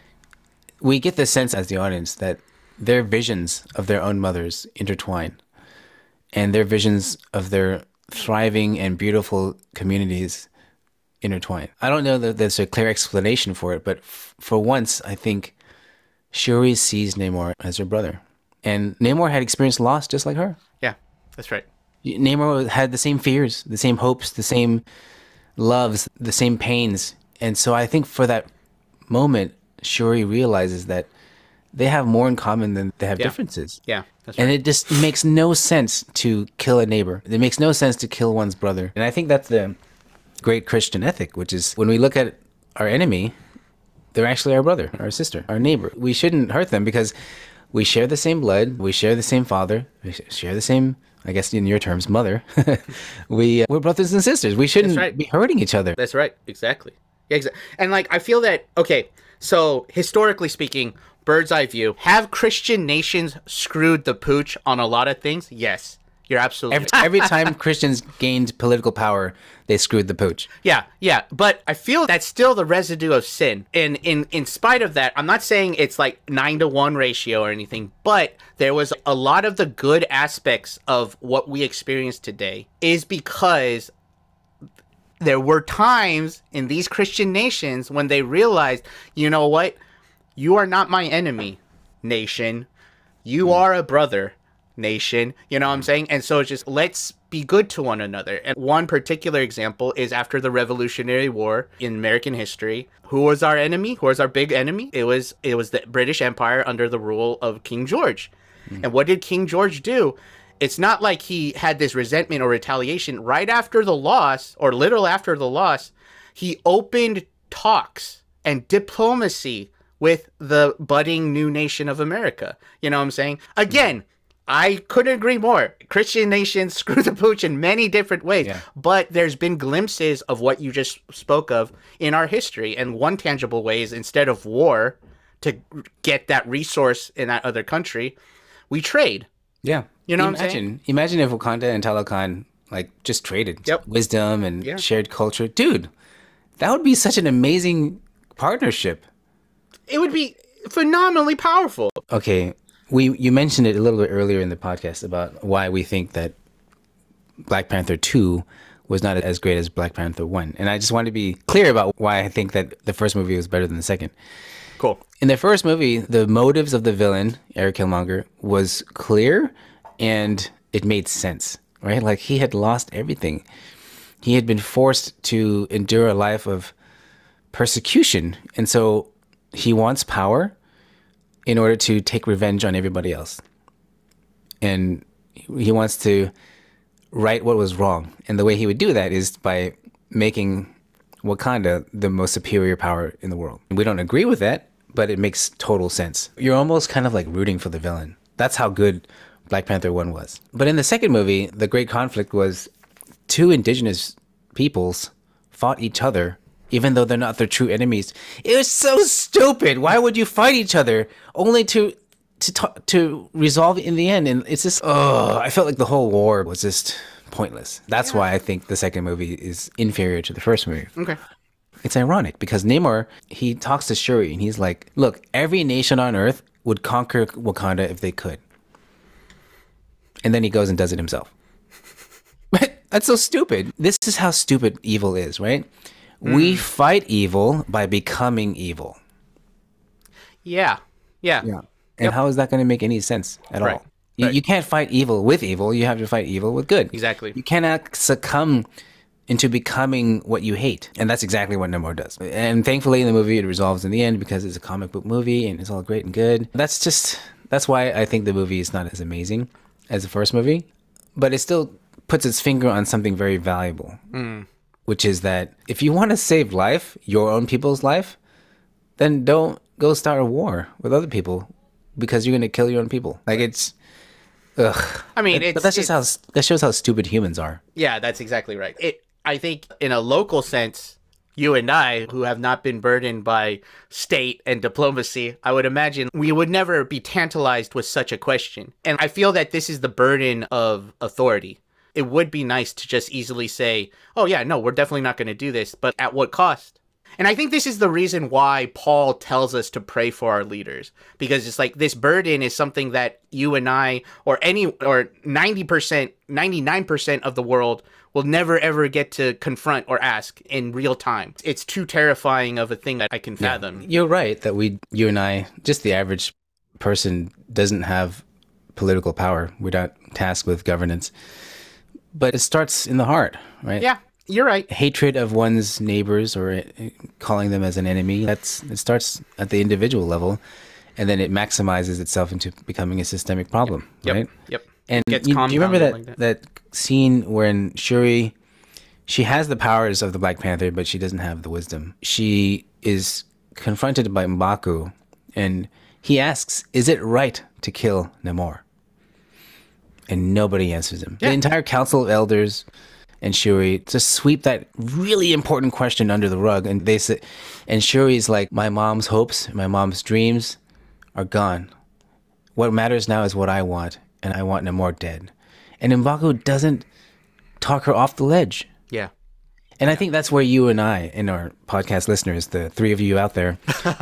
We get the sense as the audience that their visions of their own mothers intertwine, and their visions of their thriving and beautiful communities intertwine. I don't know that there's a clear explanation for it, but for once, I think Shuri sees Namor as her brother. And Namor had experienced loss just like her. Yeah, that's right. Namor had the same fears, the same hopes, the same loves, the same pains. And so I think for that moment, Shuri realizes that they have more in common than they have differences. Yeah, that's right. And it just makes no sense to kill a neighbor. It makes no sense to kill one's brother. And I think that's the great Christian ethic, which is when we look at our enemy, they're actually our brother, our sister, our neighbor. We shouldn't hurt them because we share the same blood. We share the same father. We share the same, I guess in your terms, mother. We're brothers and sisters. We shouldn't be hurting each other. That's right. Exactly. And like, I feel that, okay, so historically speaking, bird's eye view, have Christian nations screwed the pooch on a lot of things? Yes. You're absolutely every time Christians gained political power, they screwed the pooch. Yeah. But I feel that's still the residue of sin. And in spite of that, I'm not saying it's like 9-to-1 ratio or anything, but there was a lot of the good aspects of what we experience today is because there were times in these Christian nations when they realized, you know what? You are not my enemy, nation. You are a brother, nation. You know what I'm saying? And so it's just, let's be good to one another. And one particular example is after the Revolutionary War in American history. Who was our enemy? Who was our big enemy? It was the British Empire under the rule of King George. And what did King George do? It's not like he had this resentment or retaliation. Right after the loss, or little after the loss, he opened talks and diplomacy with the budding new nation of America. You know what I'm saying? Again, I couldn't agree more. Christian nations screw the pooch in many different ways, but there's been glimpses of what you just spoke of in our history. And one tangible way is instead of war to get that resource in that other country, we trade. Yeah. You know what I'm saying? Imagine if Wakanda and Talokan like just traded wisdom and shared culture. Dude, that would be such an amazing partnership. It would be phenomenally powerful. Okay. You mentioned it a little bit earlier in the podcast about why we think that Black Panther 2 was not as great as Black Panther 1. And I just want to be clear about why I think that the first movie was better than the second. Cool. In the first movie, the motives of the villain, Eric Killmonger, was clear and it made sense, right? Like he had lost everything. He had been forced to endure a life of persecution. And so he wants power in order to take revenge on everybody else. And he wants to right what was wrong. And the way he would do that is by making Wakanda the most superior power in the world. We don't agree with that, but it makes total sense. You're almost kind of like rooting for the villain. That's how good Black Panther 1 was. But in the second movie, the great conflict was two indigenous peoples fought each other, even though they're not their true enemies. It was so stupid. Why would you fight each other only to resolve it in the end? And it's just, I felt like the whole war was just pointless. That's why I think the second movie is inferior to the first movie. Okay. It's ironic because Namor, he talks to Shuri and he's like, look, every nation on Earth would conquer Wakanda if they could. And then he goes and does it himself. That's so stupid. This is how stupid evil is, right? We fight evil by becoming evil. Yeah. And how is that going to make any sense at all? You can't fight evil with evil. You have to fight evil with good. Exactly. You cannot succumb into becoming what you hate. And that's exactly what Namor does. And thankfully in the movie it resolves in the end because it's a comic book movie and it's all great and good. That's why I think the movie is not as amazing as the first movie. But it still puts its finger on something very valuable. Which is that if you want to save life, your own people's life, then don't go start a war with other people because you're going to kill your own people. Like it's... Ugh. I mean, but that's just that shows how stupid humans are. Yeah, that's exactly right. I think in a local sense, you and I, who have not been burdened by state and diplomacy, I would imagine we would never be tantalized with such a question. And I feel that this is the burden of authority. It would be nice to just easily say, oh yeah, no, we're definitely not going to do this, but at what cost? And I think this is the reason why Paul tells us to pray for our leaders, because it's like this burden is something that you and I or 90%, 99% of the world will never ever get to confront or ask in real time. It's too terrifying of a thing that I can fathom. Yeah, you're right that you and I, just the average person, doesn't have political power. We're not tasked with governance. But it starts in the heart, right? Yeah. You're right. Hatred of one's neighbors or calling them as an enemy, it starts at the individual level, and then it maximizes itself into becoming a systemic problem, right? Yep. And do you remember that scene wherein Shuri, she has the powers of the Black Panther, but she doesn't have the wisdom. She is confronted by M'Baku, and he asks, is it right to kill Namor? And nobody answers him. Yeah. The entire Council of Elders and Shuri just sweep that really important question under the rug, and they say, and Shuri's like, my mom's hopes, my mom's dreams are gone. What matters now is what I want, and I want Namor dead. And M'Baku doesn't talk her off the ledge. Yeah. And I think that's where you and I, and our podcast listeners, the three of you out there,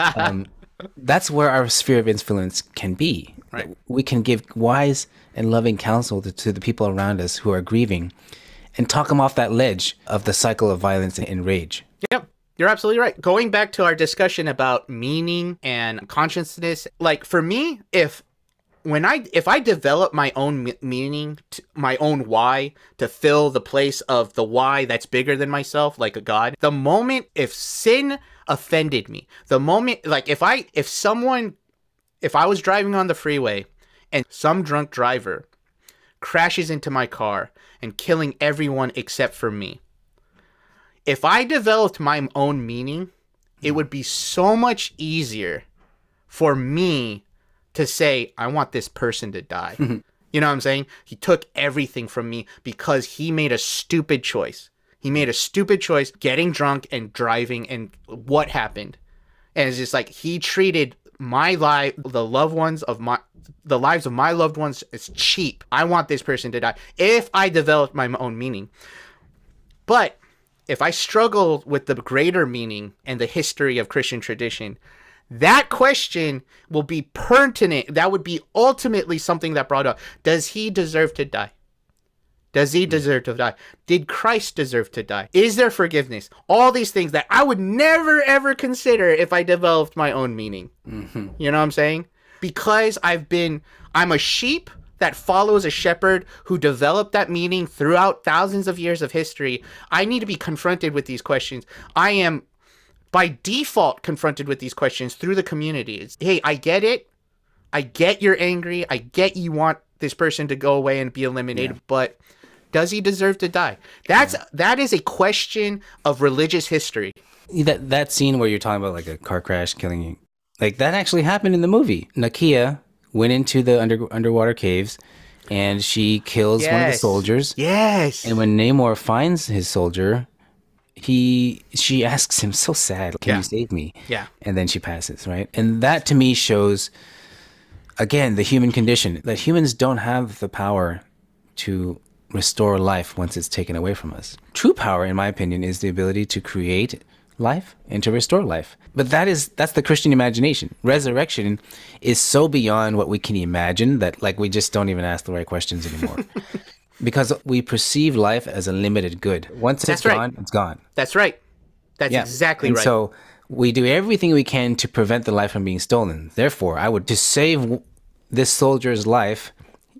that's where our sphere of influence can be. Right. We can give wise and loving counsel to the people around us who are grieving, and talk them off that ledge of the cycle of violence and rage. Yep, you're absolutely right. Going back to our discussion about meaning and consciousness, like for me, if I develop my own meaning, my own why to fill the place of the why that's bigger than myself, like a God, the moment if sin offended me, the moment, like if I was driving on the freeway and some drunk driver crashes into my car and killing everyone except for me. If I developed my own meaning, it would be so much easier for me to say, I want this person to die. You know what I'm saying? He took everything from me because he made a stupid choice. He made a stupid choice getting drunk and driving, and what happened? And it's just like he treated my life, the lives of my loved ones is cheap. I want this person to die if I developed my own meaning. But if I struggle with the greater meaning and the history of Christian tradition, that question will be pertinent. That would be ultimately something that brought up. Does he deserve to die? Does he deserve to die? Did Christ deserve to die? Is there forgiveness? All these things that I would never, ever consider if I developed my own meaning. Mm-hmm. You know what I'm saying? Because I'm a sheep that follows a shepherd who developed that meaning throughout thousands of years of history. I need to be confronted with these questions. I am by default confronted with these questions through the communities. Hey, I get it. I get you're angry. I get you want this person to go away and be eliminated, but does he deserve to die? That is a question of religious history. That scene where you're talking about like a car crash killing you, like that actually happened in the movie. Nakia went into the underwater caves and she kills one of the soldiers. Yes. And when Namor finds his soldier, she asks him, so sad, can you save me? Yeah. And then she passes, right? And that to me shows, again, the human condition, that humans don't have the power to restore life once it's taken away from us. True power, in my opinion, is the ability to create life and to restore life. But that's the Christian imagination. Resurrection is so beyond what we can imagine that like we just don't even ask the right questions anymore. Because we perceive life as a limited good. Once it's gone, it's gone. That's right. That's exactly right. So we do everything we can to prevent the life from being stolen. Therefore, to save this soldier's life,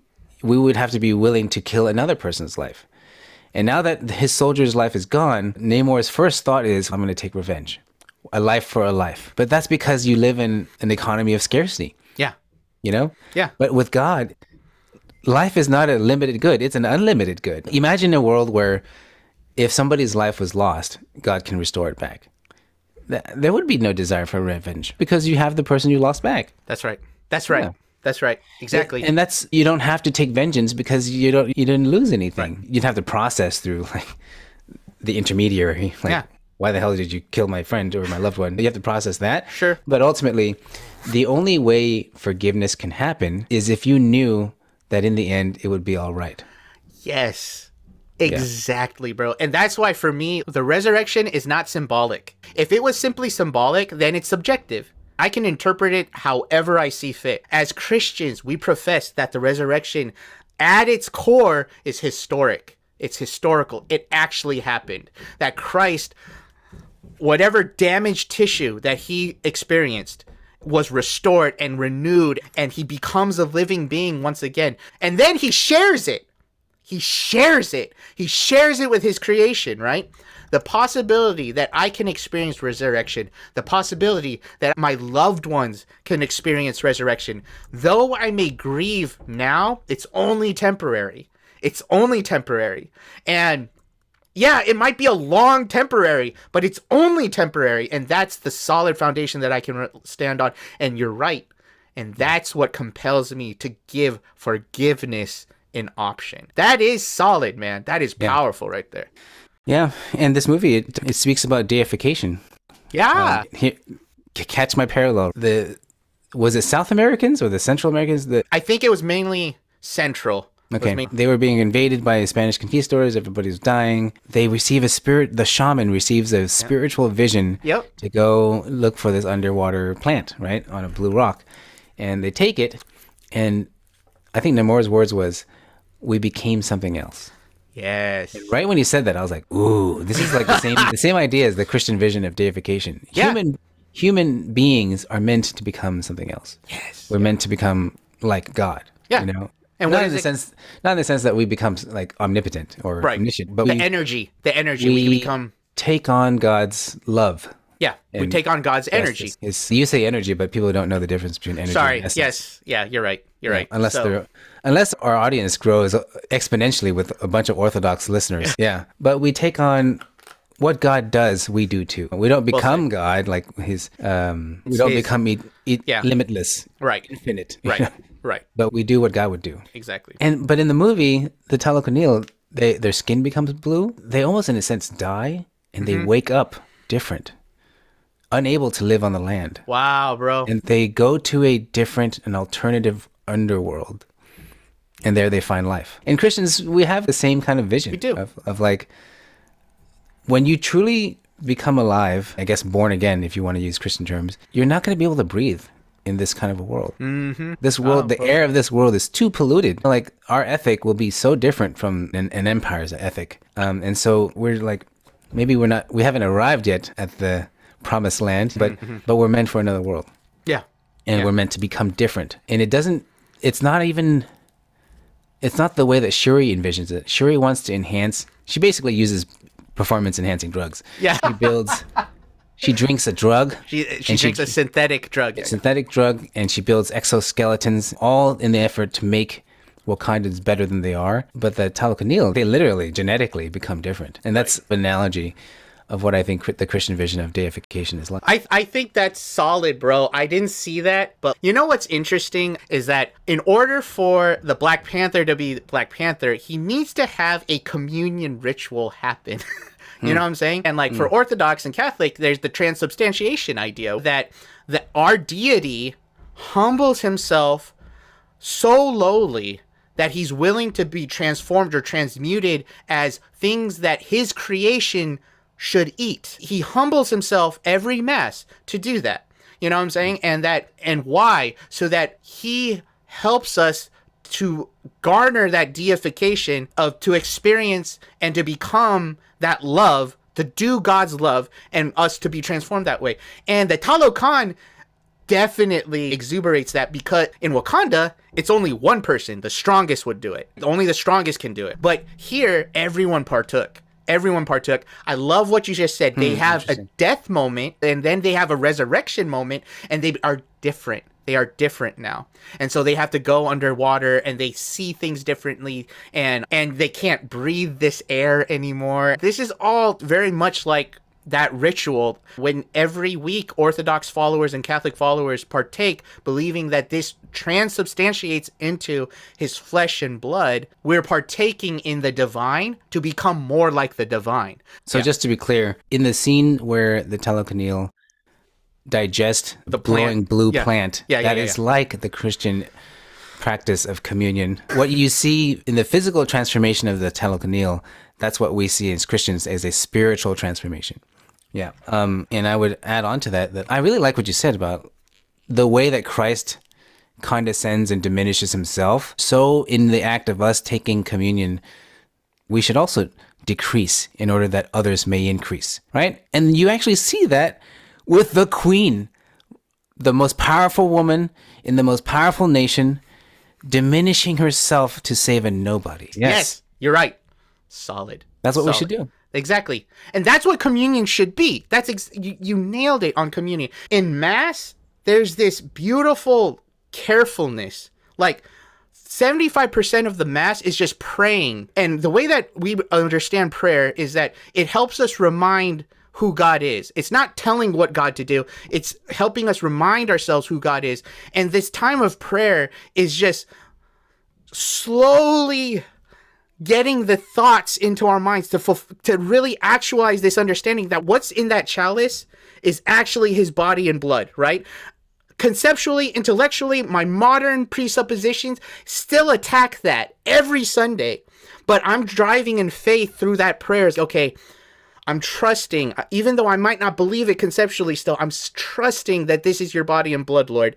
we would have to be willing to kill another person's life. And now that his soldier's life is gone, Namor's first thought is, I'm going to take revenge. A life for a life. But that's because you live in an economy of scarcity. Yeah. You know? Yeah. But with God, life is not a limited good. It's an unlimited good. Imagine a world where if somebody's life was lost, God can restore it back. There would be no desire for revenge because you have the person you lost back. That's right. That's right. Yeah. That's right. Exactly. And you don't have to take vengeance because you didn't lose anything. Right. You'd have to process through like the intermediary. Like, why the hell did you kill my friend or my loved one? You have to process that. Sure. But ultimately, the only way forgiveness can happen is if you knew that in the end it would be all right. Yes. Exactly, bro. And that's why for me, the resurrection is not symbolic. If it was simply symbolic, then it's subjective. I can interpret it however I see fit. As Christians, we profess that the resurrection at its core is historic. It's historical. It actually happened. That Christ, whatever damaged tissue that he experienced, was restored and renewed, and he becomes a living being once again. And then he shares it. He shares it. He shares it with his creation, right? The possibility that I can experience resurrection, the possibility that my loved ones can experience resurrection, though I may grieve now, it's only temporary. It's only temporary. And yeah, it might be a long temporary, but it's only temporary. And that's the solid foundation that I can stand on. And you're right. And that's what compels me to give forgiveness an option. That is solid, man. That is powerful right there. Yeah, and this movie, it speaks about deification. Yeah. Catch my parallel. Was it South Americans or the Central Americans? I think it was mainly Central. Okay, they were being invaded by Spanish conquistadors. Everybody was dying. They receive the shaman receives a spiritual vision to go look for this underwater plant, right, on a blue rock. And they take it, and I think Namor's words was, we became something else. Yes. And right when he said that, I was like, ooh, this is like the same idea as the Christian vision of deification. Yeah. Human beings are meant to become something else. Yes. We're meant to become like God. Yeah. You know? And not in the sense that we become like omnipotent or omniscient, but the energy we become take on God's love. Yeah, we take on God's energy. You say energy, but people don't know the difference between energy and essence. Yes. Yeah, you're right. You're right. Unless our audience grows exponentially with a bunch of Orthodox listeners. Yeah. But we take on what God does, we do too. We don't become God like his, we don't become limitless. Right. Infinite. Right. Right. But we do what God would do. Exactly. But in the movie, the Talokanil, their skin becomes blue. They almost, in a sense, die and they wake up different. Unable to live on the land. Wow, bro. And they go to an alternative underworld. And there they find life. And Christians, we have the same kind of vision. We do. Of like, when you truly become alive, I guess born again, if you want to use Christian terms, you're not going to be able to breathe in this kind of a world. Mm-hmm. This world, the air of this world is too polluted. Like, our ethic will be so different from an empire's ethic. And so we're like, maybe we haven't arrived yet at the promised land, but we're meant for another world. Yeah. And we're meant to become different. And it's not the way that Shuri envisions it. Shuri wants to she basically uses performance enhancing drugs. Yeah. She drinks a drug. She drinks a synthetic drug. And she builds exoskeletons, all in the effort to make Wakandans better than they are. But the Talokanil, they literally, genetically become different. And that's an analogy of what I think the Christian vision of deification is like. I think that's solid, bro. I didn't see that. But you know what's interesting is that in order for the Black Panther to be Black Panther, he needs to have a communion ritual happen. You know what I'm saying? And like for Orthodox and Catholic, there's the transubstantiation idea that our deity humbles himself so lowly that he's willing to be transformed or transmuted as things that his creation should eat. He humbles himself every mass to do that. You know what I'm saying? And why? So that he helps us to garner that deification to experience and to become that love, to do God's love, and us to be transformed that way. And the Talokan definitely exuberates that, because in Wakanda, it's only one person. The strongest would do it. Only the strongest can do it. But here, everyone partook. I love what you just said. They have a death moment, and then they have a resurrection moment, and they are different. They are different now. And so they have to go underwater, and they see things differently, and they can't breathe this air anymore. This is all very much like that ritual when every week Orthodox followers and Catholic followers partake, believing that this transubstantiates into his flesh and blood. We're partaking in the divine to become more like the divine. So just to be clear, in the scene where the Talokanil digest the glowing blue plant, that is like the Christian practice of communion. What you see in the physical transformation of the Talokanil, that's what we see as Christians as a spiritual transformation. Yeah. And I would add on to that I really like what you said about the way that Christ condescends and diminishes himself. So in the act of us taking communion, we should also decrease in order that others may increase, right? And you actually see that with the queen, the most powerful woman in the most powerful nation, diminishing herself to save a nobody. Yes, you're right. Solid. That's what we should do. Exactly. And that's what communion should be. You nailed it on communion. In Mass, there's this beautiful carefulness. Like 75% of the Mass is just praying. And the way that we understand prayer is that it helps us remind who God is. It's not telling what God to do. It's helping us remind ourselves who God is. And this time of prayer is just slowly getting the thoughts into our minds to really actualize this understanding that what's in that chalice is actually his body and blood, right? Conceptually, intellectually, my modern presuppositions still attack that every Sunday. But I'm driving in faith through that prayer. Okay, I'm trusting, even though I might not believe it conceptually still, I'm trusting that this is your body and blood, Lord.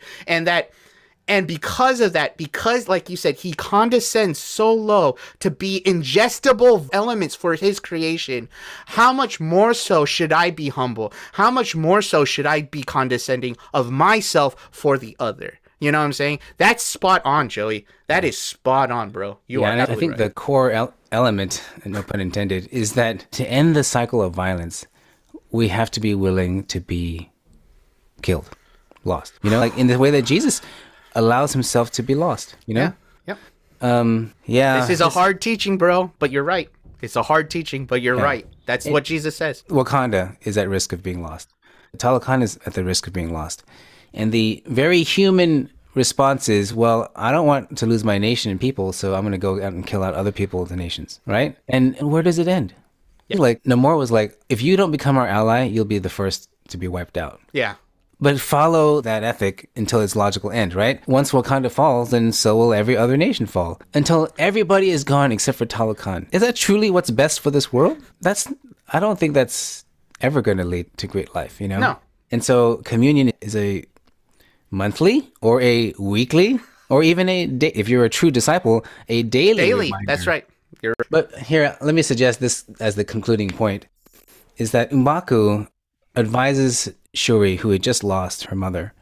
And because of that, because, like you said, he condescends so low to be ingestible elements for his creation, how much more so should I be humble? How much more so should I be condescending of myself for the other? You know what I'm saying? That's spot on, Joey. That is spot on, bro. You are absolutely I think right. the core element, no pun intended, is that to end the cycle of violence, we have to be willing to be killed, lost. You know, like in the way that Jesus allows himself to be lost, you know? Yeah. This is a hard teaching, bro, but you're right. It's a hard teaching, but you're right. That's what Jesus says. Wakanda is at risk of being lost. Talokan is at the risk of being lost. And the very human response is, well, I don't want to lose my nation and people, so I'm going to go out and kill out other people of the nations, right? And where does it end? Yeah. Like, Namor was like, if you don't become our ally, you'll be the first to be wiped out. Yeah. But follow that ethic until its logical end, right? Once Wakanda falls, then so will every other nation fall. Until everybody is gone except for Talokan. Is that truly what's best for this world? I don't think that's ever going to lead to great life, you know? No. And so communion is a monthly or a weekly or even if you're a true disciple, a daily reminder. That's right. But here, let me suggest this as the concluding point, is that M'Baku advises Shuri, who had just lost her mother,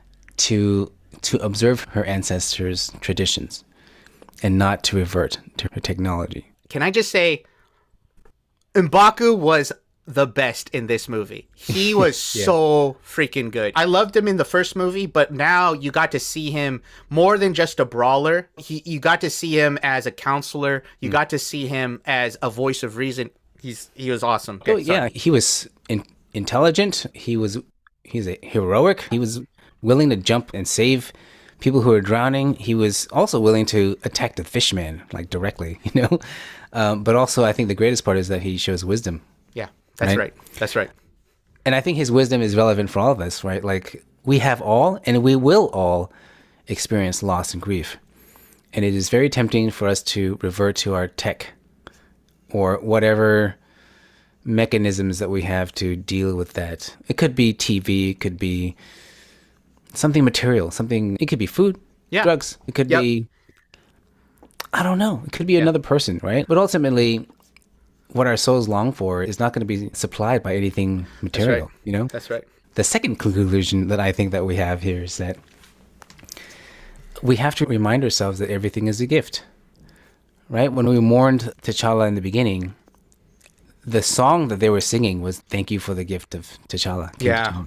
to observe her ancestors' traditions and not to revert to her technology. Can I just say, M'Baku was the best in this movie. He was so freaking good. I loved him in the first movie, but now you got to see him more than just a brawler. You got to see him as a counselor. You got to see him as a voice of reason. He was awesome. Okay, yeah, he was intelligent. He's heroic. He was willing to jump and save people who are drowning. He was also willing to attack the fishman, like directly, you know. But also, I think the greatest part is that he shows wisdom. Yeah, that's right. That's right. And I think his wisdom is relevant for all of us, right? Like, we have all, and we will all experience loss and grief. And it is very tempting for us to revert to our tech or whatever mechanisms that we have to deal with that. It could be TV, it could be something material, it could be food, drugs, it could be, I don't know, it could be another person, right? But ultimately, what our souls long for is not going to be supplied by anything material, you know? That's right. The second conclusion that I think that we have here is that we have to remind ourselves that everything is a gift, right? When we mourned T'Challa in the beginning, the song that they were singing was "Thank You for the Gift of T'Challa." Wow.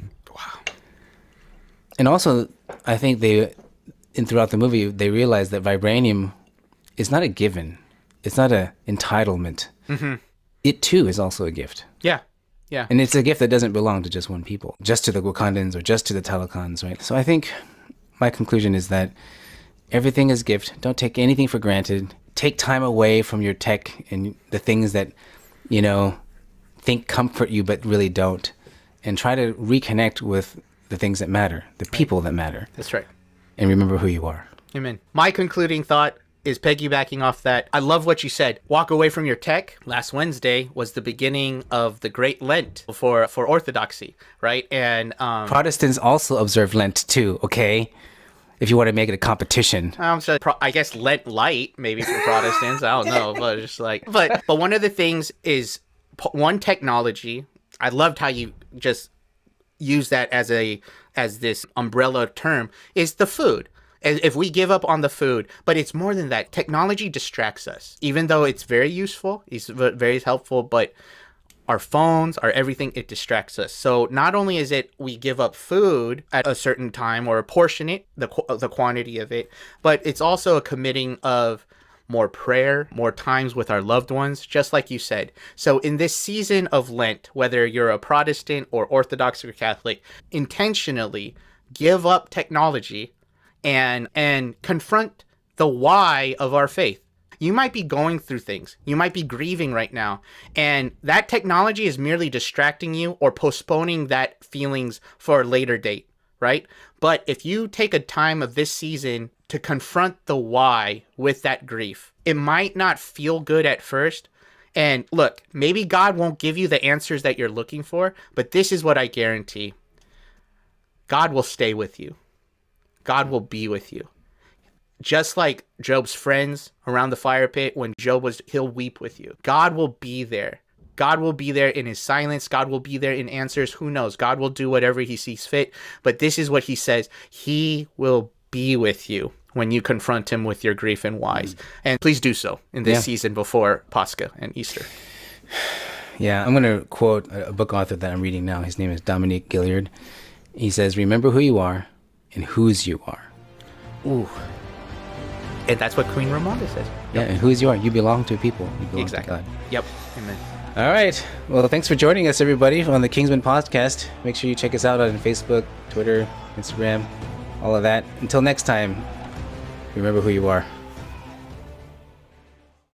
And also, I think throughout the movie, they realized that vibranium is not a given. It's not an entitlement. Mm-hmm. It too is also a gift. Yeah. Yeah. And it's a gift that doesn't belong to just one people, just to the Wakandans or just to the Talokans, right? So I think my conclusion is that everything is gift. Don't take anything for granted. Take time away from your tech and the things that, you know, think comfort you but really don't. And try to reconnect with the things that matter, the people that matter. That's right. And remember who you are. Amen. My concluding thought is piggybacking off that. I love what you said. Walk away from your tech. Last Wednesday was the beginning of the Great Lent for Orthodoxy, right? And Protestants also observe Lent too, okay? If you want to make it a competition. I guess Lent light, maybe for Protestants. I don't know, but just like, but one of the things is one technology. I loved how you just use that as this umbrella term is the food. If we give up on the food, but it's more than that. Technology distracts us, even though it's very useful, it's very helpful, but our phones, our everything, it distracts us. So not only is it we give up food at a certain time or apportion it, the quantity of it, but it's also a committing of more prayer, more times with our loved ones, just like you said. So in this season of Lent, whether you're a Protestant or Orthodox or Catholic, intentionally give up technology and confront the why of our faith. You might be going through things. You might be grieving right now. And that technology is merely distracting you or postponing that feelings for a later date, right? But if you take a time of this season to confront the why with that grief, it might not feel good at first. And look, maybe God won't give you the answers that you're looking for, but this is what I guarantee. God will stay with you. God will be with you. Just like Job's friends around the fire pit, when he'll weep with you. God will be there. God will be there in his silence. God will be there in answers. Who knows? God will do whatever he sees fit. But this is what he says. He will be with you when you confront him with your grief and whys. And please do so in this season before Pascha and Easter. Yeah, I'm going to quote a book author that I'm reading now. His name is Dominique Gilliard. He says, remember who you are and whose you are. Ooh. And that's what Queen Ramonda says. Yeah, and whose you are. You belong to a people. You belong to God. Yep. Amen. All right. Well, thanks for joining us, everybody, on the Kingsman Podcast. Make sure you check us out on Facebook, Twitter, Instagram, all of that. Until next time, remember who you are.